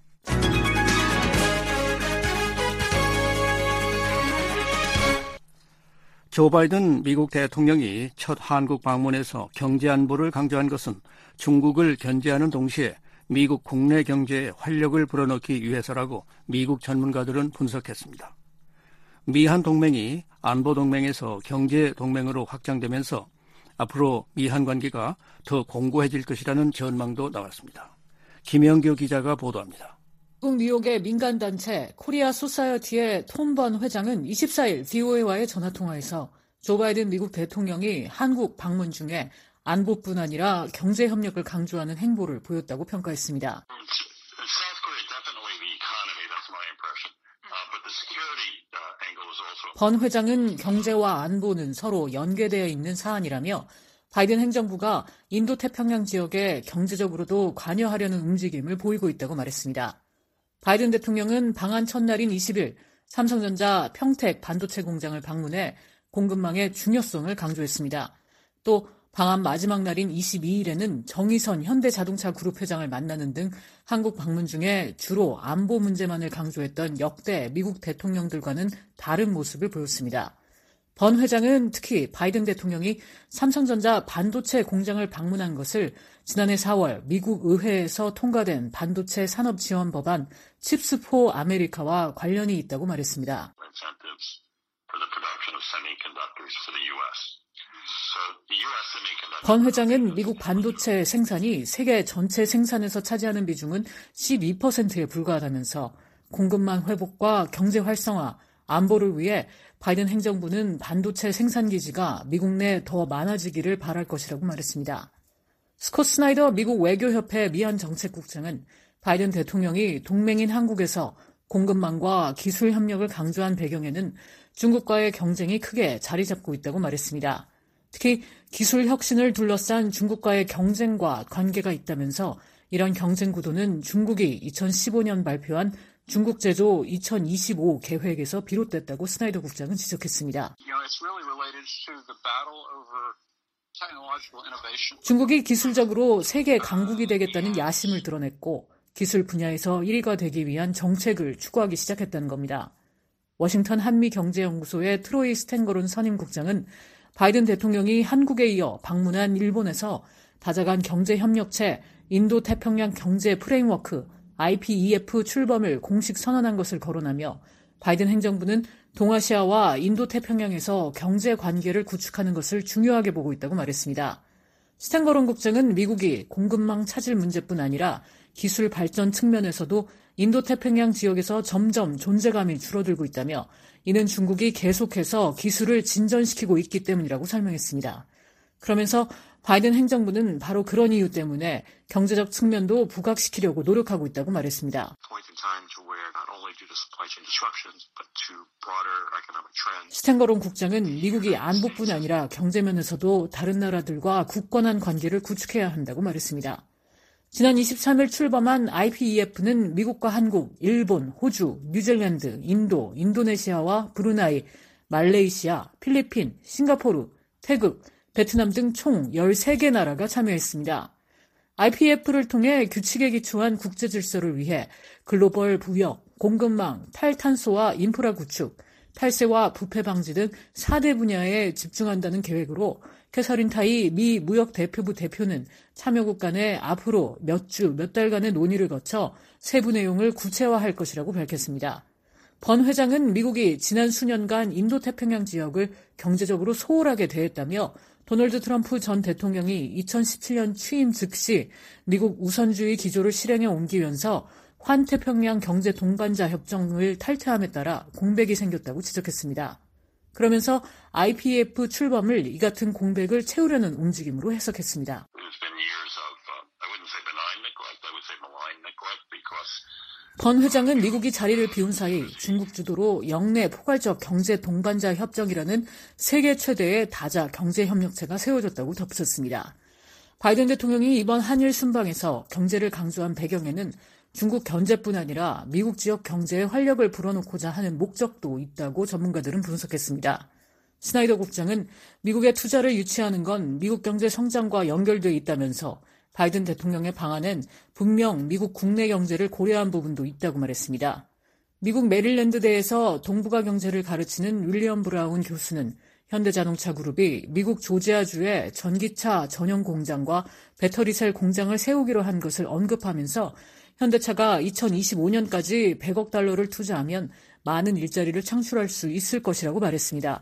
조 바이든 미국 대통령이 첫 한국 방문에서 경제 안보를 강조한 것은 중국을 견제하는 동시에 미국 국내 경제에 활력을 불어넣기 위해서라고 미국 전문가들은 분석했습니다. 미한 동맹이 안보 동맹에서 경제 동맹으로 확장되면서 앞으로 미한 관계가 더 공고해질 것이라는 전망도 나왔습니다. 김영규 기자가 보도합니다. 미국 뉴욕의 민간단체 코리아 소사이어티의 톰 번 회장은 이십사일 브이오에이와의 전화통화에서 조 바이든 미국 대통령이 한국 방문 중에 안보뿐 아니라 경제 협력을 강조하는 행보를 보였다고 평가했습니다. 번 회장은 경제와 안보는 서로 연계되어 있는 사안이라며 바이든 행정부가 인도태평양 지역에 경제적으로도 관여하려는 움직임을 보이고 있다고 말했습니다. 바이든 대통령은 방한 첫날인 이십일 삼성전자 평택 반도체 공장을 방문해 공급망의 중요성을 강조했습니다. 또 방한 마지막 날인 이십이일에는 정의선 현대자동차 그룹 회장을 만나는 등 한국 방문 중에 주로 안보 문제만을 강조했던 역대 미국 대통령들과는 다른 모습을 보였습니다. 번 회장은 특히 바이든 대통령이 삼성전자 반도체 공장을 방문한 것을 지난해 사월 미국 의회에서 통과된 반도체 산업 지원 법안 칩스 포 아메리카와 관련이 있다고 말했습니다. 번 회장은 미국 반도체 생산이 세계 전체 생산에서 차지하는 비중은 십이 퍼센트에 불과하다면서 공급망 회복과 경제 활성화, 안보를 위해 바이든 행정부는 반도체 생산 기지가 미국 내 더 많아지기를 바랄 것이라고 말했습니다. 스콧 스나이더 미국 외교협회 미한 정책국장은 바이든 대통령이 동맹인 한국에서 공급망과 기술 협력을 강조한 배경에는 중국과의 경쟁이 크게 자리 잡고 있다고 말했습니다. 특히 기술 혁신을 둘러싼 중국과의 경쟁과 관계가 있다면서 이런 경쟁 구도는 중국이 이천십오년 발표한 중국 제조 이천이십오 계획에서 비롯됐다고 스나이더 국장은 지적했습니다. 중국이 기술적으로 세계 강국이 되겠다는 야심을 드러냈고 기술 분야에서 일 위가 되기 위한 정책을 추구하기 시작했다는 겁니다. 워싱턴 한미경제연구소의 트로이 스탠거론 선임국장은 바이든 대통령이 한국에 이어 방문한 일본에서 다자간 경제협력체 인도태평양 경제 프레임워크 아이피이에프 출범을 공식 선언한 것을 거론하며 바이든 행정부는 동아시아와 인도태평양에서 경제 관계를 구축하는 것을 중요하게 보고 있다고 말했습니다. 스탠거론 국장은 미국이 공급망 차질 문제뿐 아니라 기술 발전 측면에서도 인도태평양 지역에서 점점 존재감이 줄어들고 있다며 이는 중국이 계속해서 기술을 진전시키고 있기 때문이라고 설명했습니다. 그러면서 바이든 행정부는 바로 그런 이유 때문에 경제적 측면도 부각시키려고 노력하고 있다고 말했습니다. 스탠거론 국장은 미국이 안보뿐 아니라 경제면에서도 다른 나라들과 굳건한 관계를 구축해야 한다고 말했습니다. 지난 이십삼 일 출범한 아이피이에프는 미국과 한국, 일본, 호주, 뉴질랜드, 인도, 인도네시아와 브루나이, 말레이시아, 필리핀, 싱가포르, 태국, 베트남 등 총 열세 개 나라가 참여했습니다. 아이피이에프를 통해 규칙에 기초한 국제 질서를 위해 글로벌 무역, 공급망, 탈탄소와 인프라 구축, 탈세와 부패 방지 등 사 대 분야에 집중한다는 계획으로 캐서린 타이 미 무역 대표부 대표는 참여국 간에 앞으로 몇 주, 몇 달간의 논의를 거쳐 세부 내용을 구체화할 것이라고 밝혔습니다. 번 회장은 미국이 지난 수년간 인도태평양 지역을 경제적으로 소홀하게 대했다며 도널드 트럼프 전 대통령이 이천십칠 년 취임 즉시 미국 우선주의 기조를 실행에 옮기면서 환태평양 경제 동반자 협정을 탈퇴함에 따라 공백이 생겼다고 지적했습니다. 그러면서 아이피이에프 출범을 이 같은 공백을 채우려는 움직임으로 해석했습니다. 번 회장은 미국이 자리를 비운 사이 중국 주도로 영내 포괄적 경제 동반자 협정이라는 세계 최대의 다자 경제협력체가 세워졌다고 덧붙였습니다. 바이든 대통령이 이번 한일 순방에서 경제를 강조한 배경에는 중국 견제뿐 아니라 미국 지역 경제에 활력을 불어넣고자 하는 목적도 있다고 전문가들은 분석했습니다. 스나이더 국장은 미국의 투자를 유치하는 건 미국 경제 성장과 연결되어 있다면서 바이든 대통령의 방안엔 분명 미국 국내 경제를 고려한 부분도 있다고 말했습니다. 미국 메릴랜드대에서 동북아 경제를 가르치는 윌리엄 브라운 교수는 현대자동차 그룹이 미국 조지아주에 전기차 전용 공장과 배터리셀 공장을 세우기로 한 것을 언급하면서 현대차가 이천이십오 년까지 백억 달러를 투자하면 많은 일자리를 창출할 수 있을 것이라고 말했습니다.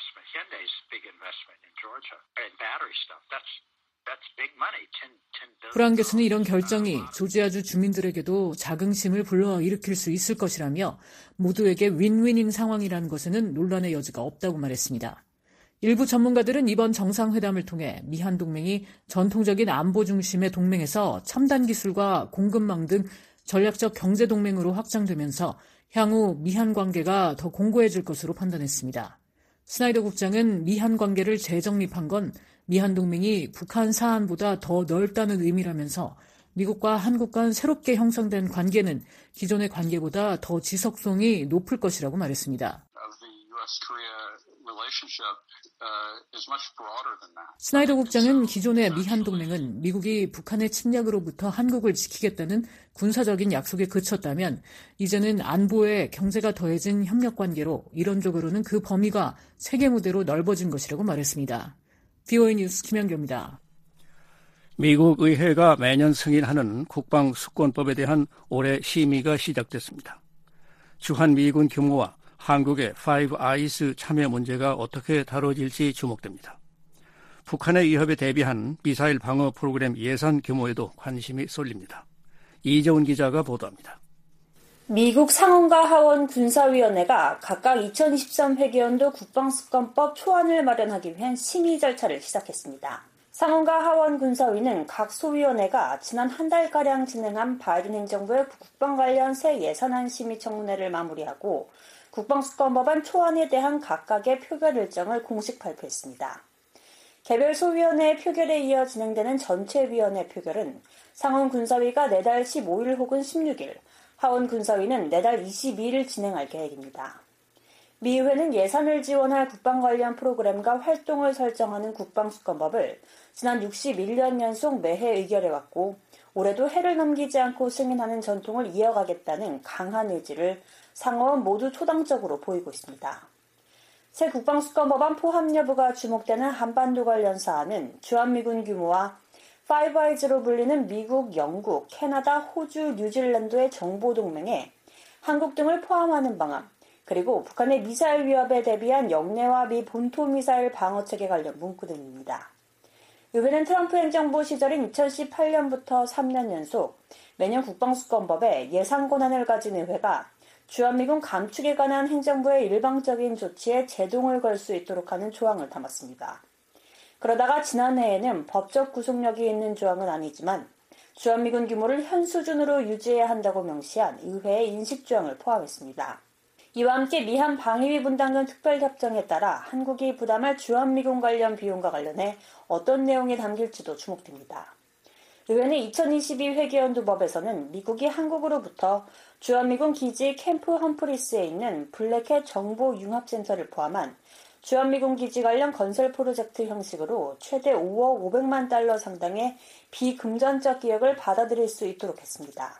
브라운 교수는 이런 결정이 조지아주 주민들에게도 자긍심을 불러일으킬 수 있을 것이라며 모두에게 윈윈인 상황이라는 것에는 논란의 여지가 없다고 말했습니다. 일부 전문가들은 이번 정상회담을 통해 미한 동맹이 전통적인 안보 중심의 동맹에서 첨단 기술과 공급망 등 전략적 경제 동맹으로 확장되면서 향후 미한 관계가 더 공고해질 것으로 판단했습니다. 스나이더 국장은 미한 관계를 재정립한 건 미한 동맹이 북한 사안보다 더 넓다는 의미라면서 미국과 한국 간 새롭게 형성된 관계는 기존의 관계보다 더 지속성이 높을 것이라고 말했습니다. 스나이더 국장은 기존의 미한 동맹은 미국이 북한의 침략으로부터 한국을 지키겠다는 군사적인 약속에 그쳤다면 이제는 안보에 경제가 더해진 협력 관계로 이론적으로는 그 범위가 세계 무대로 넓어진 것이라고 말했습니다. 비오에이 뉴스 김현교입니다. 미국 의회가 매년 승인하는 국방수권법에 대한 올해 심의가 시작됐습니다. 주한미군 규모와 한국의 파이브 아이스 참여 문제가 어떻게 다뤄질지 주목됩니다. 북한의 위협에 대비한 미사일 방어 프로그램 예산 규모에도 관심이 쏠립니다. 이재훈 기자가 보도합니다. 미국 상원과 하원 군사위원회가 각각 이천이십삼 회계연도 국방수권법 초안을 마련하기 위한 심의 절차를 시작했습니다. 상원과 하원 군사위는 각 소위원회가 지난 한 달가량 진행한 바이든 행정부의 국방 관련 새 예산안 심의 청문회를 마무리하고 국방수권법안 초안에 대한 각각의 표결 일정을 공식 발표했습니다. 개별 소위원회의 표결에 이어 진행되는 전체위원회 표결은 상원 군사위가 내달 십오 일 혹은 십육 일, 하원 군사위는 내달 이십이 일 진행할 계획입니다. 미 의회는 예산을 지원할 국방 관련 프로그램과 활동을 설정하는 국방수권법을 지난 육십일 년 연속 매해 의결해왔고 올해도 해를 넘기지 않고 승인하는 전통을 이어가겠다는 강한 의지를 상원 모두 초당적으로 보이고 있습니다. 새 국방수권법안 포함 여부가 주목되는 한반도 관련 사안은 주한미군 규모와 파이브 아이즈로 불리는 미국, 영국, 캐나다, 호주, 뉴질랜드의 정보동맹에 한국 등을 포함하는 방안, 그리고 북한의 미사일 위협에 대비한 영내와 미 본토미사일 방어체계 관련 문구 등입니다. 의회는 트럼프 행정부 시절인 이천십팔 년부터 삼 년 연속 매년 국방수권법에 예산 권한을 가진 의회가 주한미군 감축에 관한 행정부의 일방적인 조치에 제동을 걸 수 있도록 하는 조항을 담았습니다. 그러다가 지난해에는 법적 구속력이 있는 조항은 아니지만 주한미군 규모를 현 수준으로 유지해야 한다고 명시한 의회의 인식조항을 포함했습니다. 이와 함께 미한 방위비 분담금 특별협정에 따라 한국이 부담할 주한미군 관련 비용과 관련해 어떤 내용이 담길지도 주목됩니다. 의회는 이천이십이 회계연도법에서는 미국이 한국으로부터 주한미군 기지 캠프 험프리스에 있는 블랙햇 정보융합센터를 포함한 주한미군 기지 관련 건설 프로젝트 형식으로 최대 오억 오백만 달러 상당의 비금전적 기여를 받아들일 수 있도록 했습니다.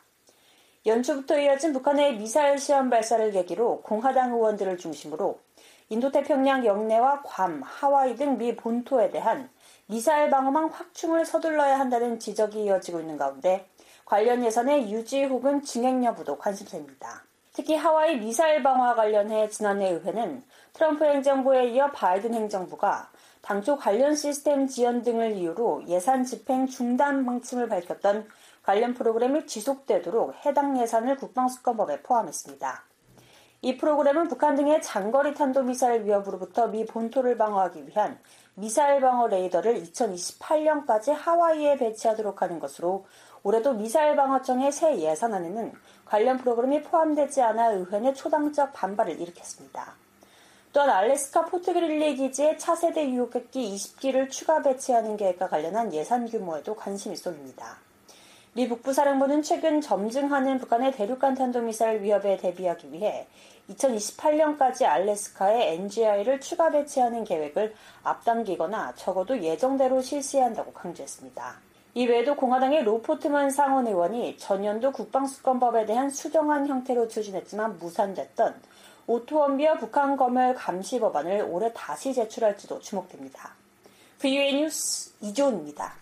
연초부터 이어진 북한의 미사일 시험 발사를 계기로 공화당 의원들을 중심으로 인도태평양 영내와 괌, 하와이 등 미 본토에 대한 미사일 방어망 확충을 서둘러야 한다는 지적이 이어지고 있는 가운데 관련 예산의 유지 혹은 증액 여부도 관심사입니다. 특히 하와이 미사일 방어와 관련해 지난해 의회는 트럼프 행정부에 이어 바이든 행정부가 당초 관련 시스템 지연 등을 이유로 예산 집행 중단 방침을 밝혔던 관련 프로그램이 지속되도록 해당 예산을 국방수권법에 포함했습니다. 이 프로그램은 북한 등의 장거리 탄도미사일 위협으로부터 미 본토를 방어하기 위한 미사일 방어 레이더를 이천이십팔 년까지 하와이에 배치하도록 하는 것으로 올해도 미사일 방어청의 새 예산안에는 관련 프로그램이 포함되지 않아 의회 초당적 반발을 일으켰습니다. 또한 알래스카 포트그릴리 기지에 차세대 유효객기 이십 기를 추가 배치하는 계획과 관련한 예산 규모에도 관심이 쏠립니다. 미 북부사령부는 최근 점증하는 북한의 대륙간 탄도미사일 위협에 대비하기 위해 이천이십팔 년까지 알래스카에 엔지아이를 추가 배치하는 계획을 앞당기거나 적어도 예정대로 실시해야 한다고 강조했습니다. 이 외에도 공화당의 로포트만 상원 의원이 전년도 국방수권법에 대한 수정안 형태로 추진했지만 무산됐던 오토원비와 북한 검열 감시 법안을 올해 다시 제출할지도 주목됩니다. 브이오에이 뉴스 이조은입니다.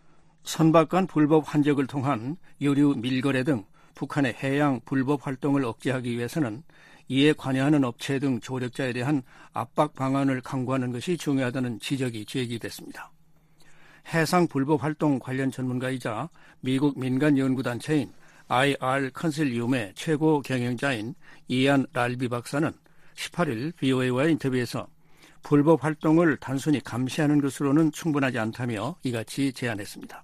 선박간 불법 환적을 통한 유류 밀거래 등 북한의 해양 불법 활동을 억제하기 위해서는 이에 관여하는 업체 등 조력자에 대한 압박 방안을 강구하는 것이 중요하다는 지적이 제기됐습니다. 해상 불법 활동 관련 전문가이자 미국 민간 연구단체인 아이알 컨실리움의 최고 경영자인 이안 랄비 박사는 십팔 일 브이오에이와의 인터뷰에서 불법 활동을 단순히 감시하는 것으로는 충분하지 않다며 이같이 제안했습니다.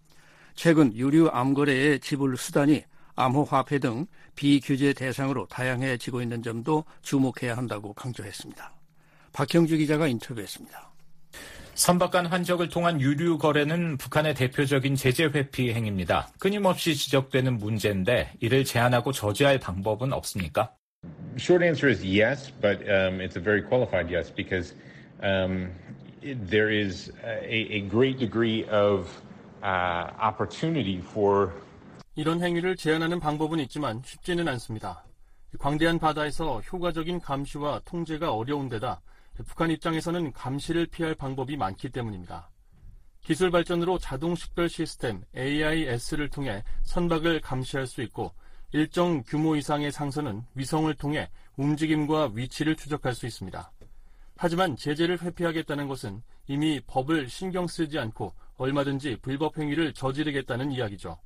최근 유류 암거래의 지불 수단이 암호화폐 등 비규제 대상으로 다양해지고 있는 점도 주목해야 한다고 강조했습니다. 박형주 기자가 인터뷰했습니다. 선박간 환적을 통한 유류 거래는 북한의 대표적인 제재 회피 행위입니다. 끊임없이 지적되는 문제인데 이를 제한하고 저지할 방법은 없습니까? Short answer is yes, but um, it's a very qualified yes because um, there is a, a great degree of uh, opportunity for 이런 행위를 제한하는 방법은 있지만 쉽지는 않습니다. 광대한 바다에서 효과적인 감시와 통제가 어려운 데다 북한 입장에서는 감시를 피할 방법이 많기 때문입니다. 기술 발전으로 자동 식별 시스템 에이아이에스를 통해 선박을 감시할 수 있고 일정 규모 이상의 상선은 위성을 통해 움직임과 위치를 추적할 수 있습니다. 하지만 제재를 회피하겠다는 것은 이미 법을 신경 쓰지 않고 얼마든지 불법 행위를 저지르겠다는 이야기죠.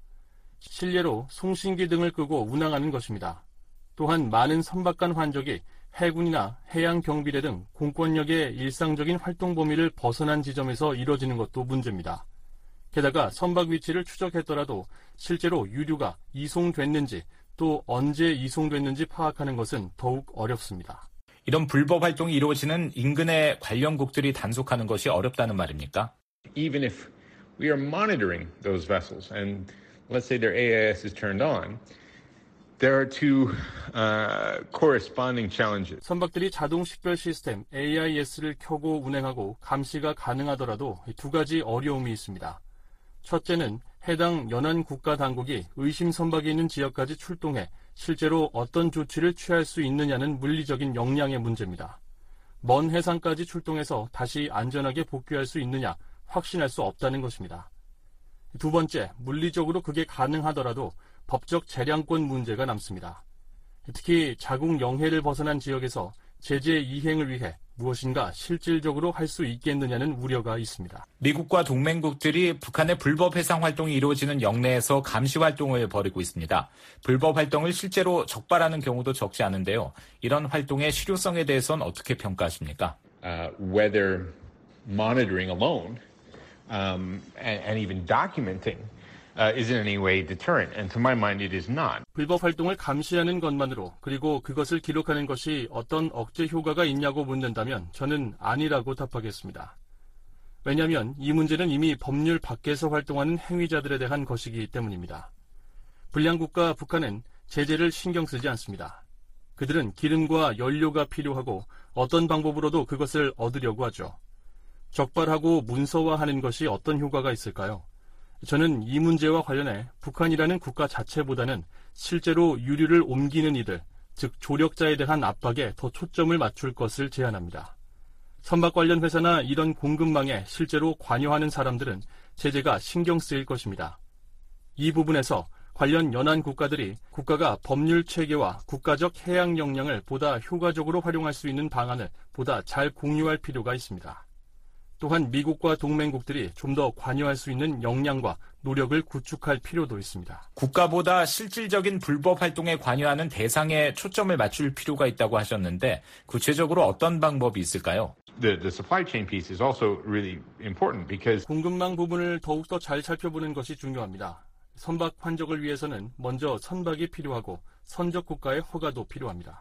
실례로 송신기 등을 끄고 운항하는 것입니다. 또한 많은 선박간 환적이 해군이나 해양경비대 등 공권력의 일상적인 활동 범위를 벗어난 지점에서 이뤄지는 것도 문제입니다. 게다가 선박 위치를 추적했더라도 실제로 유류가 이송됐는지 또 언제 이송됐는지 파악하는 것은 더욱 어렵습니다. 이런 불법 활동이 이루어지는 인근의 관련국들이 단속하는 것이 어렵다는 말입니까? Even if we are monitoring those vessels and let's say their 에이아이에스 is turned on, there are two uh, corresponding challenges. 선박들이 자동 식별 시스템 에이아이에스를 켜고 운행하고 감시가 가능하더라도 두 가지 어려움이 있습니다. 첫째는 해당 연안 국가 당국이 의심 선박이 있는 지역까지 출동해 실제로 어떤 조치를 취할 수 있느냐는 물리적인 역량의 문제입니다. 먼 해상까지 출동해서 다시 안전하게 복귀할 수 있느냐 확신할 수 없다는 것입니다. 두 번째, 물리적으로 그게 가능하더라도 법적 재량권 문제가 남습니다. 특히 자국 영해를 벗어난 지역에서 제재 이행을 위해 무엇인가 실질적으로 할 수 있겠느냐는 우려가 있습니다. 미국과 동맹국들이 북한의 불법 해상 활동이 이루어지는 영내에서 감시 활동을 벌이고 있습니다. 불법 활동을 실제로 적발하는 경우도 적지 않은데요. 이런 활동의 실효성에 대해서는 어떻게 평가하십니까? Uh, whether monitoring alone um, and, and even documenting uh, is in any way deterrent. And to my mind, it is not. 불법 활동을 감시하는 것만으로 그리고 그것을 기록하는 것이 어떤 억제 효과가 있냐고 묻는다면 저는 아니라고 답하겠습니다. 왜냐하면 이 문제는 이미 법률 밖에서 활동하는 행위자들에 대한 것이기 때문입니다. 불량국가 북한은 제재를 신경 쓰지 않습니다. 그들은 기름과 연료가 필요하고 어떤 방법으로도 그것을 얻으려고 하죠. 적발하고 문서화하는 것이 어떤 효과가 있을까요? 저는 이 문제와 관련해 북한이라는 국가 자체보다는 실제로 유류를 옮기는 이들, 즉 조력자에 대한 압박에 더 초점을 맞출 것을 제안합니다. 선박 관련 회사나 이런 공급망에 실제로 관여하는 사람들은 제재가 신경 쓰일 것입니다. 이 부분에서 관련 연안 국가들이 국가가 법률 체계와 국가적 해양 역량을 보다 효과적으로 활용할 수 있는 방안을 보다 잘 공유할 필요가 있습니다. 또한 미국과 동맹국들이 좀 더 관여할 수 있는 역량과 노력을 구축할 필요도 있습니다. 국가보다 실질적인 불법 활동에 관여하는 대상에 초점을 맞출 필요가 있다고 하셨는데 구체적으로 어떤 방법이 있을까요? The, the supply chain piece is also really important because 공급망 부분을 더욱더 잘 살펴보는 것이 중요합니다. 선박 환적을 위해서는 먼저 선박이 필요하고 선적 국가의 허가도 필요합니다.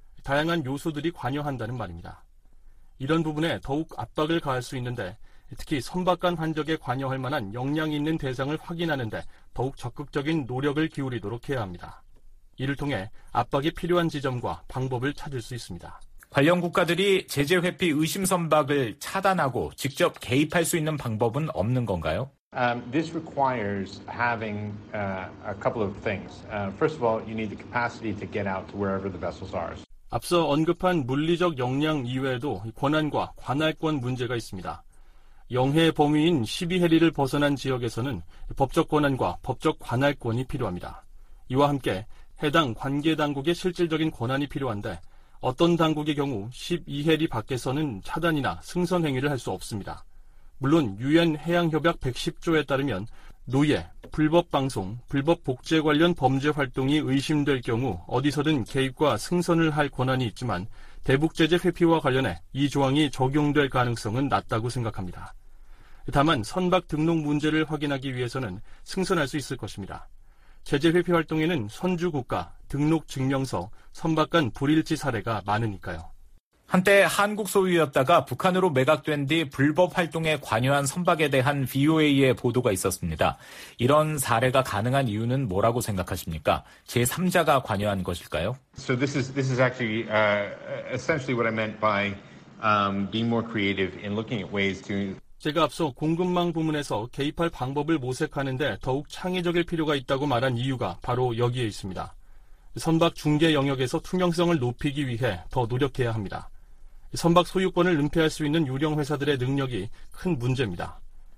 다양한 요소들이 관여한다는 말입니다. 이런 부분에 더욱 압박을 가할 수 있는데 특히 선박 간 환적에 관여할 만한 역량이 있는 대상을 확인하는 데 더욱 적극적인 노력을 기울이도록 해야 합니다. 이를 통해 압박이 필요한 지점과 방법을 찾을 수 있습니다. 관련 국가들이 제재 회피 의심 선박을 차단하고 직접 개입할 수 있는 방법은 없는 건가요? Um, this requires having uh, a couple of things. Uh, first of all, you need the capacity to get out to wherever the vessels are. 앞서 언급한 물리적 역량 이외에도 권한과 관할권 문제가 있습니다. 영해 범위인 십이 해리를 벗어난 지역에서는 법적 권한과 법적 관할권이 필요합니다. 이와 함께 해당 관계 당국의 실질적인 권한이 필요한데 어떤 당국의 경우 십이 해리 밖에서는 차단이나 승선 행위를 할 수 없습니다. 물론 유엔 해양협약 백십 조에 따르면 노예, 불법 방송, 불법 복제 관련 범죄 활동이 의심될 경우 어디서든 개입과 승선을 할 권한이 있지만 대북 제재 회피와 관련해 이 조항이 적용될 가능성은 낮다고 생각합니다. 다만 선박 등록 문제를 확인하기 위해서는 승선할 수 있을 것입니다. 제재 회피 활동에는 선주 국가, 등록 증명서, 선박 간 불일치 사례가 많으니까요. 한때 한국 소유였다가 북한으로 매각된 뒤 불법 활동에 관여한 선박에 대한 브이오에이의 보도가 있었습니다. 이런 사례가 가능한 이유는 뭐라고 생각하십니까? 제삼자가 관여한 것일까요? So this is this is actually uh, essentially what I meant by um, being more creative in looking at ways to. 제가 앞서 공급망 부문에서 개입할 방법을 모색하는데 더욱 창의적일 필요가 있다고 말한 이유가 바로 여기에 있습니다. 선박 중개 영역에서 투명성을 높이기 위해 더 노력해야 합니다. 선박 소유권을 은폐할 수 있는 유령 회사들의 능력이 큰 문제입니다.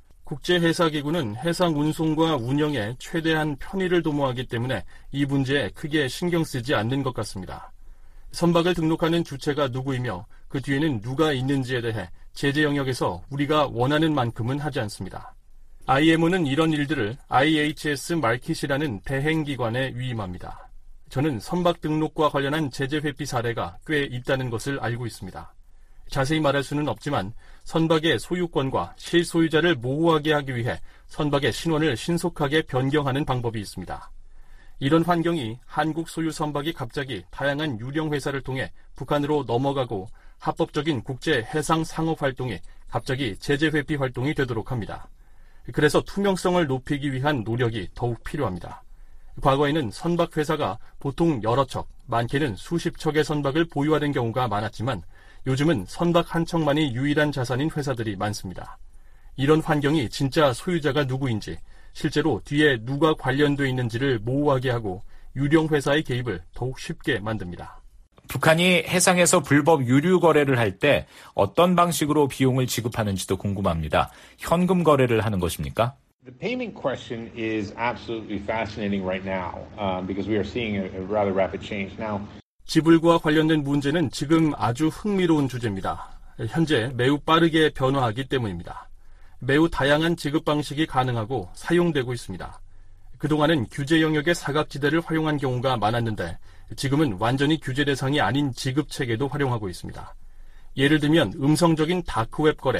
국제해사기구는 해상 운송과 운영에 최대한 편의를 도모하기 때문에 이 문제에 크게 신경 쓰지 않는 것 같습니다. 선박을 등록하는 주체가 누구이며 그 뒤에는 누가 있는지에 대해 제재 영역에서 우리가 원하는 만큼은 하지 않습니다. 아이엠오는 이런 일들을 아이에이치에스 마켓이라는 대행기관에 위임합니다. 저는 선박 등록과 관련한 제재 회피 사례가 꽤 있다는 것을 알고 있습니다. 자세히 말할 수는 없지만 선박의 소유권과 실소유자를 모호하게 하기 위해 선박의 신원을 신속하게 변경하는 방법이 있습니다. 이런 환경이 한국 소유 선박이 갑자기 다양한 유령 회사를 통해 북한으로 넘어가고 합법적인 국제 해상 상업 활동이 갑자기 제재 회피 활동이 되도록 합니다. 그래서 투명성을 높이기 위한 노력이 더욱 필요합니다. 과거에는 선박 회사가 보통 여러 척, 많게는 수십 척의 선박을 보유하는 경우가 많았지만 요즘은 선박 한 척만이 유일한 자산인 회사들이 많습니다. 이런 환경이 진짜 소유자가 누구인지, 실제로 뒤에 누가 관련되어 있는지를 모호하게 하고 유령 회사의 개입을 더욱 쉽게 만듭니다. 북한이 해상에서 불법 유류 거래를 할 때 어떤 방식으로 비용을 지급하는지도 궁금합니다. 현금 거래를 하는 것입니까? The payment question is absolutely fascinating right now um, because we are seeing a, a rather rapid change now. 지불과 관련된 문제는 지금 아주 흥미로운 주제입니다. 현재 매우 빠르게 변화하기 때문입니다. 매우 다양한 지급 방식이 가능하고 사용되고 있습니다. 그동안은 규제 영역의 사각지대를 활용한 경우가 많았는데 지금은 완전히 규제 대상이 아닌 지급 체계도 활용하고 있습니다. 예를 들면 음성적인 다크웹 거래,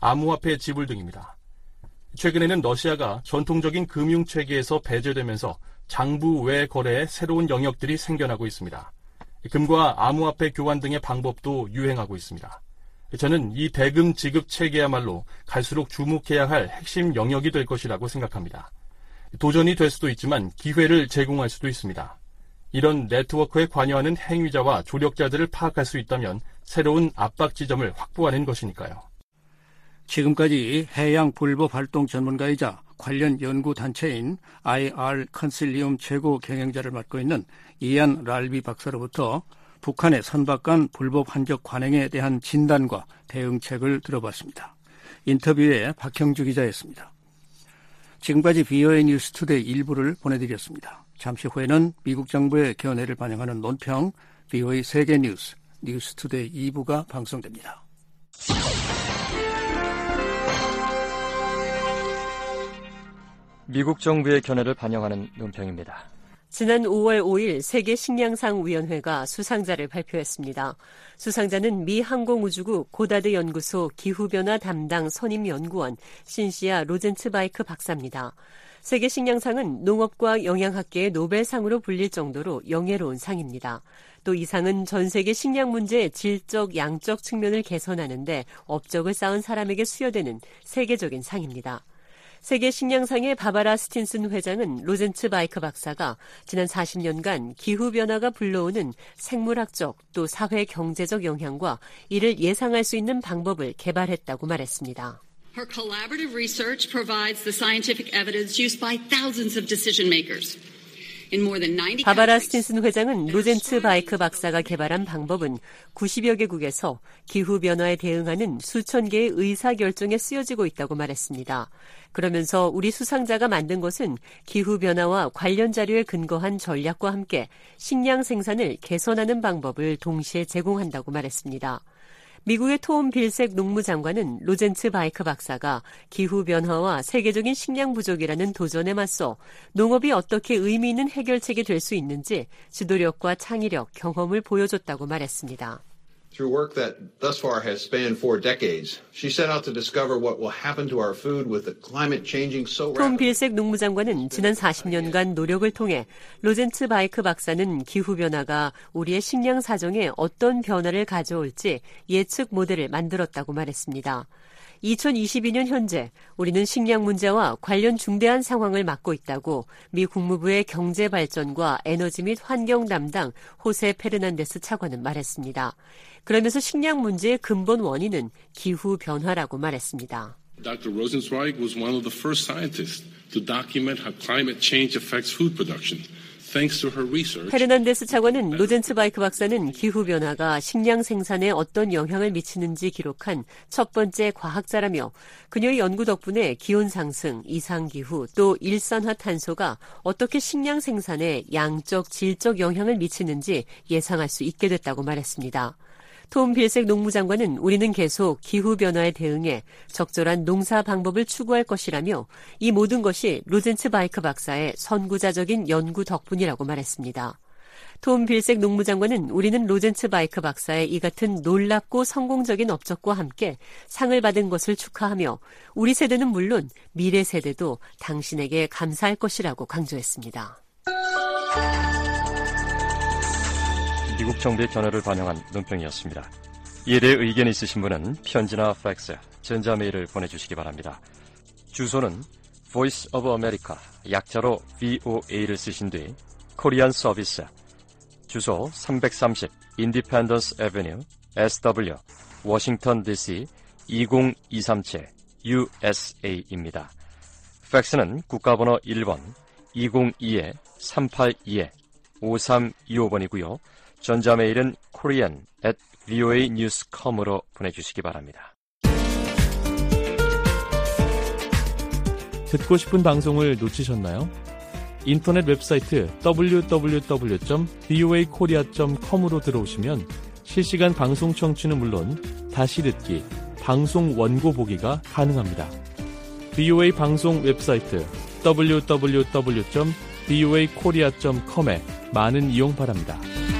암호화폐 지불 등입니다. 최근에는 러시아가 전통적인 금융체계에서 배제되면서 장부 외 거래에 새로운 영역들이 생겨나고 있습니다. 금과 암호화폐 교환 등의 방법도 유행하고 있습니다. 저는 이 대금 지급 체계야말로 갈수록 주목해야 할 핵심 영역이 될 것이라고 생각합니다. 도전이 될 수도 있지만 기회를 제공할 수도 있습니다. 이런 네트워크에 관여하는 행위자와 조력자들을 파악할 수 있다면 새로운 압박 지점을 확보하는 것이니까요. 지금까지 해양 불법 활동 전문가이자 관련 연구단체인 아이알 컨실리움 최고 경영자를 맡고 있는 이안 랄비 박사로부터 북한의 선박간 불법 한적 관행에 대한 진단과 대응책을 들어봤습니다. 인터뷰에 박형주 기자였습니다. 지금까지 비오에이 뉴스투데이 일부를 보내드렸습니다. 잠시 후에는 미국 정부의 견해를 반영하는 논평 비오에이 세계뉴스 뉴스투데이 이 부가 방송됩니다. 미국 정부의 견해를 반영하는 논평입니다. 지난 오월 오일 세계식량상위원회가 수상자를 발표했습니다. 수상자는 미 항공우주국 고다드 연구소 기후변화 담당 선임연구원 신시아 로젠츠바이크 박사입니다. 세계식량상은 농업과 영양학계의 노벨상으로 불릴 정도로 영예로운 상입니다. 또 이 상은 전 세계 식량 문제의 질적, 양적 측면을 개선하는 데 업적을 쌓은 사람에게 수여되는 세계적인 상입니다. 세계 식량상의 바바라 스틴슨 회장은 로젠츠바이크 박사가 지난 사십 년간 기후변화가 불러오는 생물학적 또 사회 경제적 영향과 이를 예상할 수 있는 방법을 개발했다고 말했습니다. Her collaborative research provides the scientific evidence used by thousands of decision makers. 바바라 스틴슨 회장은 로젠츠바이크 박사가 개발한 방법은 구십여 개국에서 기후변화에 대응하는 수천 개의 의사결정에 쓰여지고 있다고 말했습니다. 그러면서 우리 수상자가 만든 것은 기후변화와 관련 자료에 근거한 전략과 함께 식량 생산을 개선하는 방법을 동시에 제공한다고 말했습니다. 미국의 톰 빌색 농무장관은 로젠츠바이크 박사가 기후변화와 세계적인 식량 부족이라는 도전에 맞서 농업이 어떻게 의미 있는 해결책이 될 수 있는지 지도력과 창의력, 경험을 보여줬다고 말했습니다. Through work that thus far has spanned four decades, she set out to discover what will happen to our food with the climate changing so rapidly. 톰 빌색 농무장관은 지난 사십 년간 노력을 통해 로젠츠바이크 박사는 기후변화가 우리의 식량 사정에 어떤 변화를 가져올지 예측 모델을 만들었다고 말했습니다. 이천이십이 년 현재 우리는 식량 문제와 관련 중대한 상황을 맡고 있다고 미 국무부의 경제발전과 에너지 및 환경 담당 호세 페르난데스 차관은 말했습니다. 그러면서 식량 문제의 근본 원인은 기후변화라고 말했습니다. Doctor Rosenzweig was one of the first scientists to document how climate change affects food production. 페르난데스 차관은 로젠츠바이크 박사는 기후변화가 식량 생산에 어떤 영향을 미치는지 기록한 첫 번째 과학자라며 그녀의 연구 덕분에 기온 상승, 이상기후, 또 일산화탄소가 어떻게 식량 생산에 양적, 질적 영향을 미치는지 예상할 수 있게 됐다고 말했습니다. 톰 빌색 농무장관은 우리는 계속 기후변화에 대응해 적절한 농사 방법을 추구할 것이라며 이 모든 것이 로젠츠바이크 박사의 선구자적인 연구 덕분이라고 말했습니다. 톰 빌색 농무장관은 우리는 로젠츠바이크 박사의 이 같은 놀랍고 성공적인 업적과 함께 상을 받은 것을 축하하며 우리 세대는 물론 미래 세대도 당신에게 감사할 것이라고 강조했습니다. 미국 정부의 견해를 반영한 논평이었습니다. 이에 대해 의견이 있으신 분은 편지나 팩스, 전자메일을 보내주시기 바랍니다. 주소는 Voice of America, 약자로 브이오에이를 쓰신 뒤 코리안 서비스, 주소 삼백삼십 Independence Avenue, 에스더블유, 워싱턴 디씨 이공이삼칠 유에스에이입니다. 팩스는 국가번호 일 번 이공이 삼팔이 오삼이오 번이고요. 전자메일은 korean at 브이오에이 뉴스 닷컴으로 보내주시기 바랍니다. 듣고 싶은 방송을 놓치셨나요? 인터넷 웹사이트 더블유 더블유 더블유 점 브이오에이 코리아 점 컴으로 들어오시면 실시간 방송 청취는 물론 다시 듣기, 방송 원고 보기가 가능합니다. 브이오에이 방송 웹사이트 더블유 더블유 더블유 점 브이오에이 코리아 점 컴에 많은 이용 바랍니다.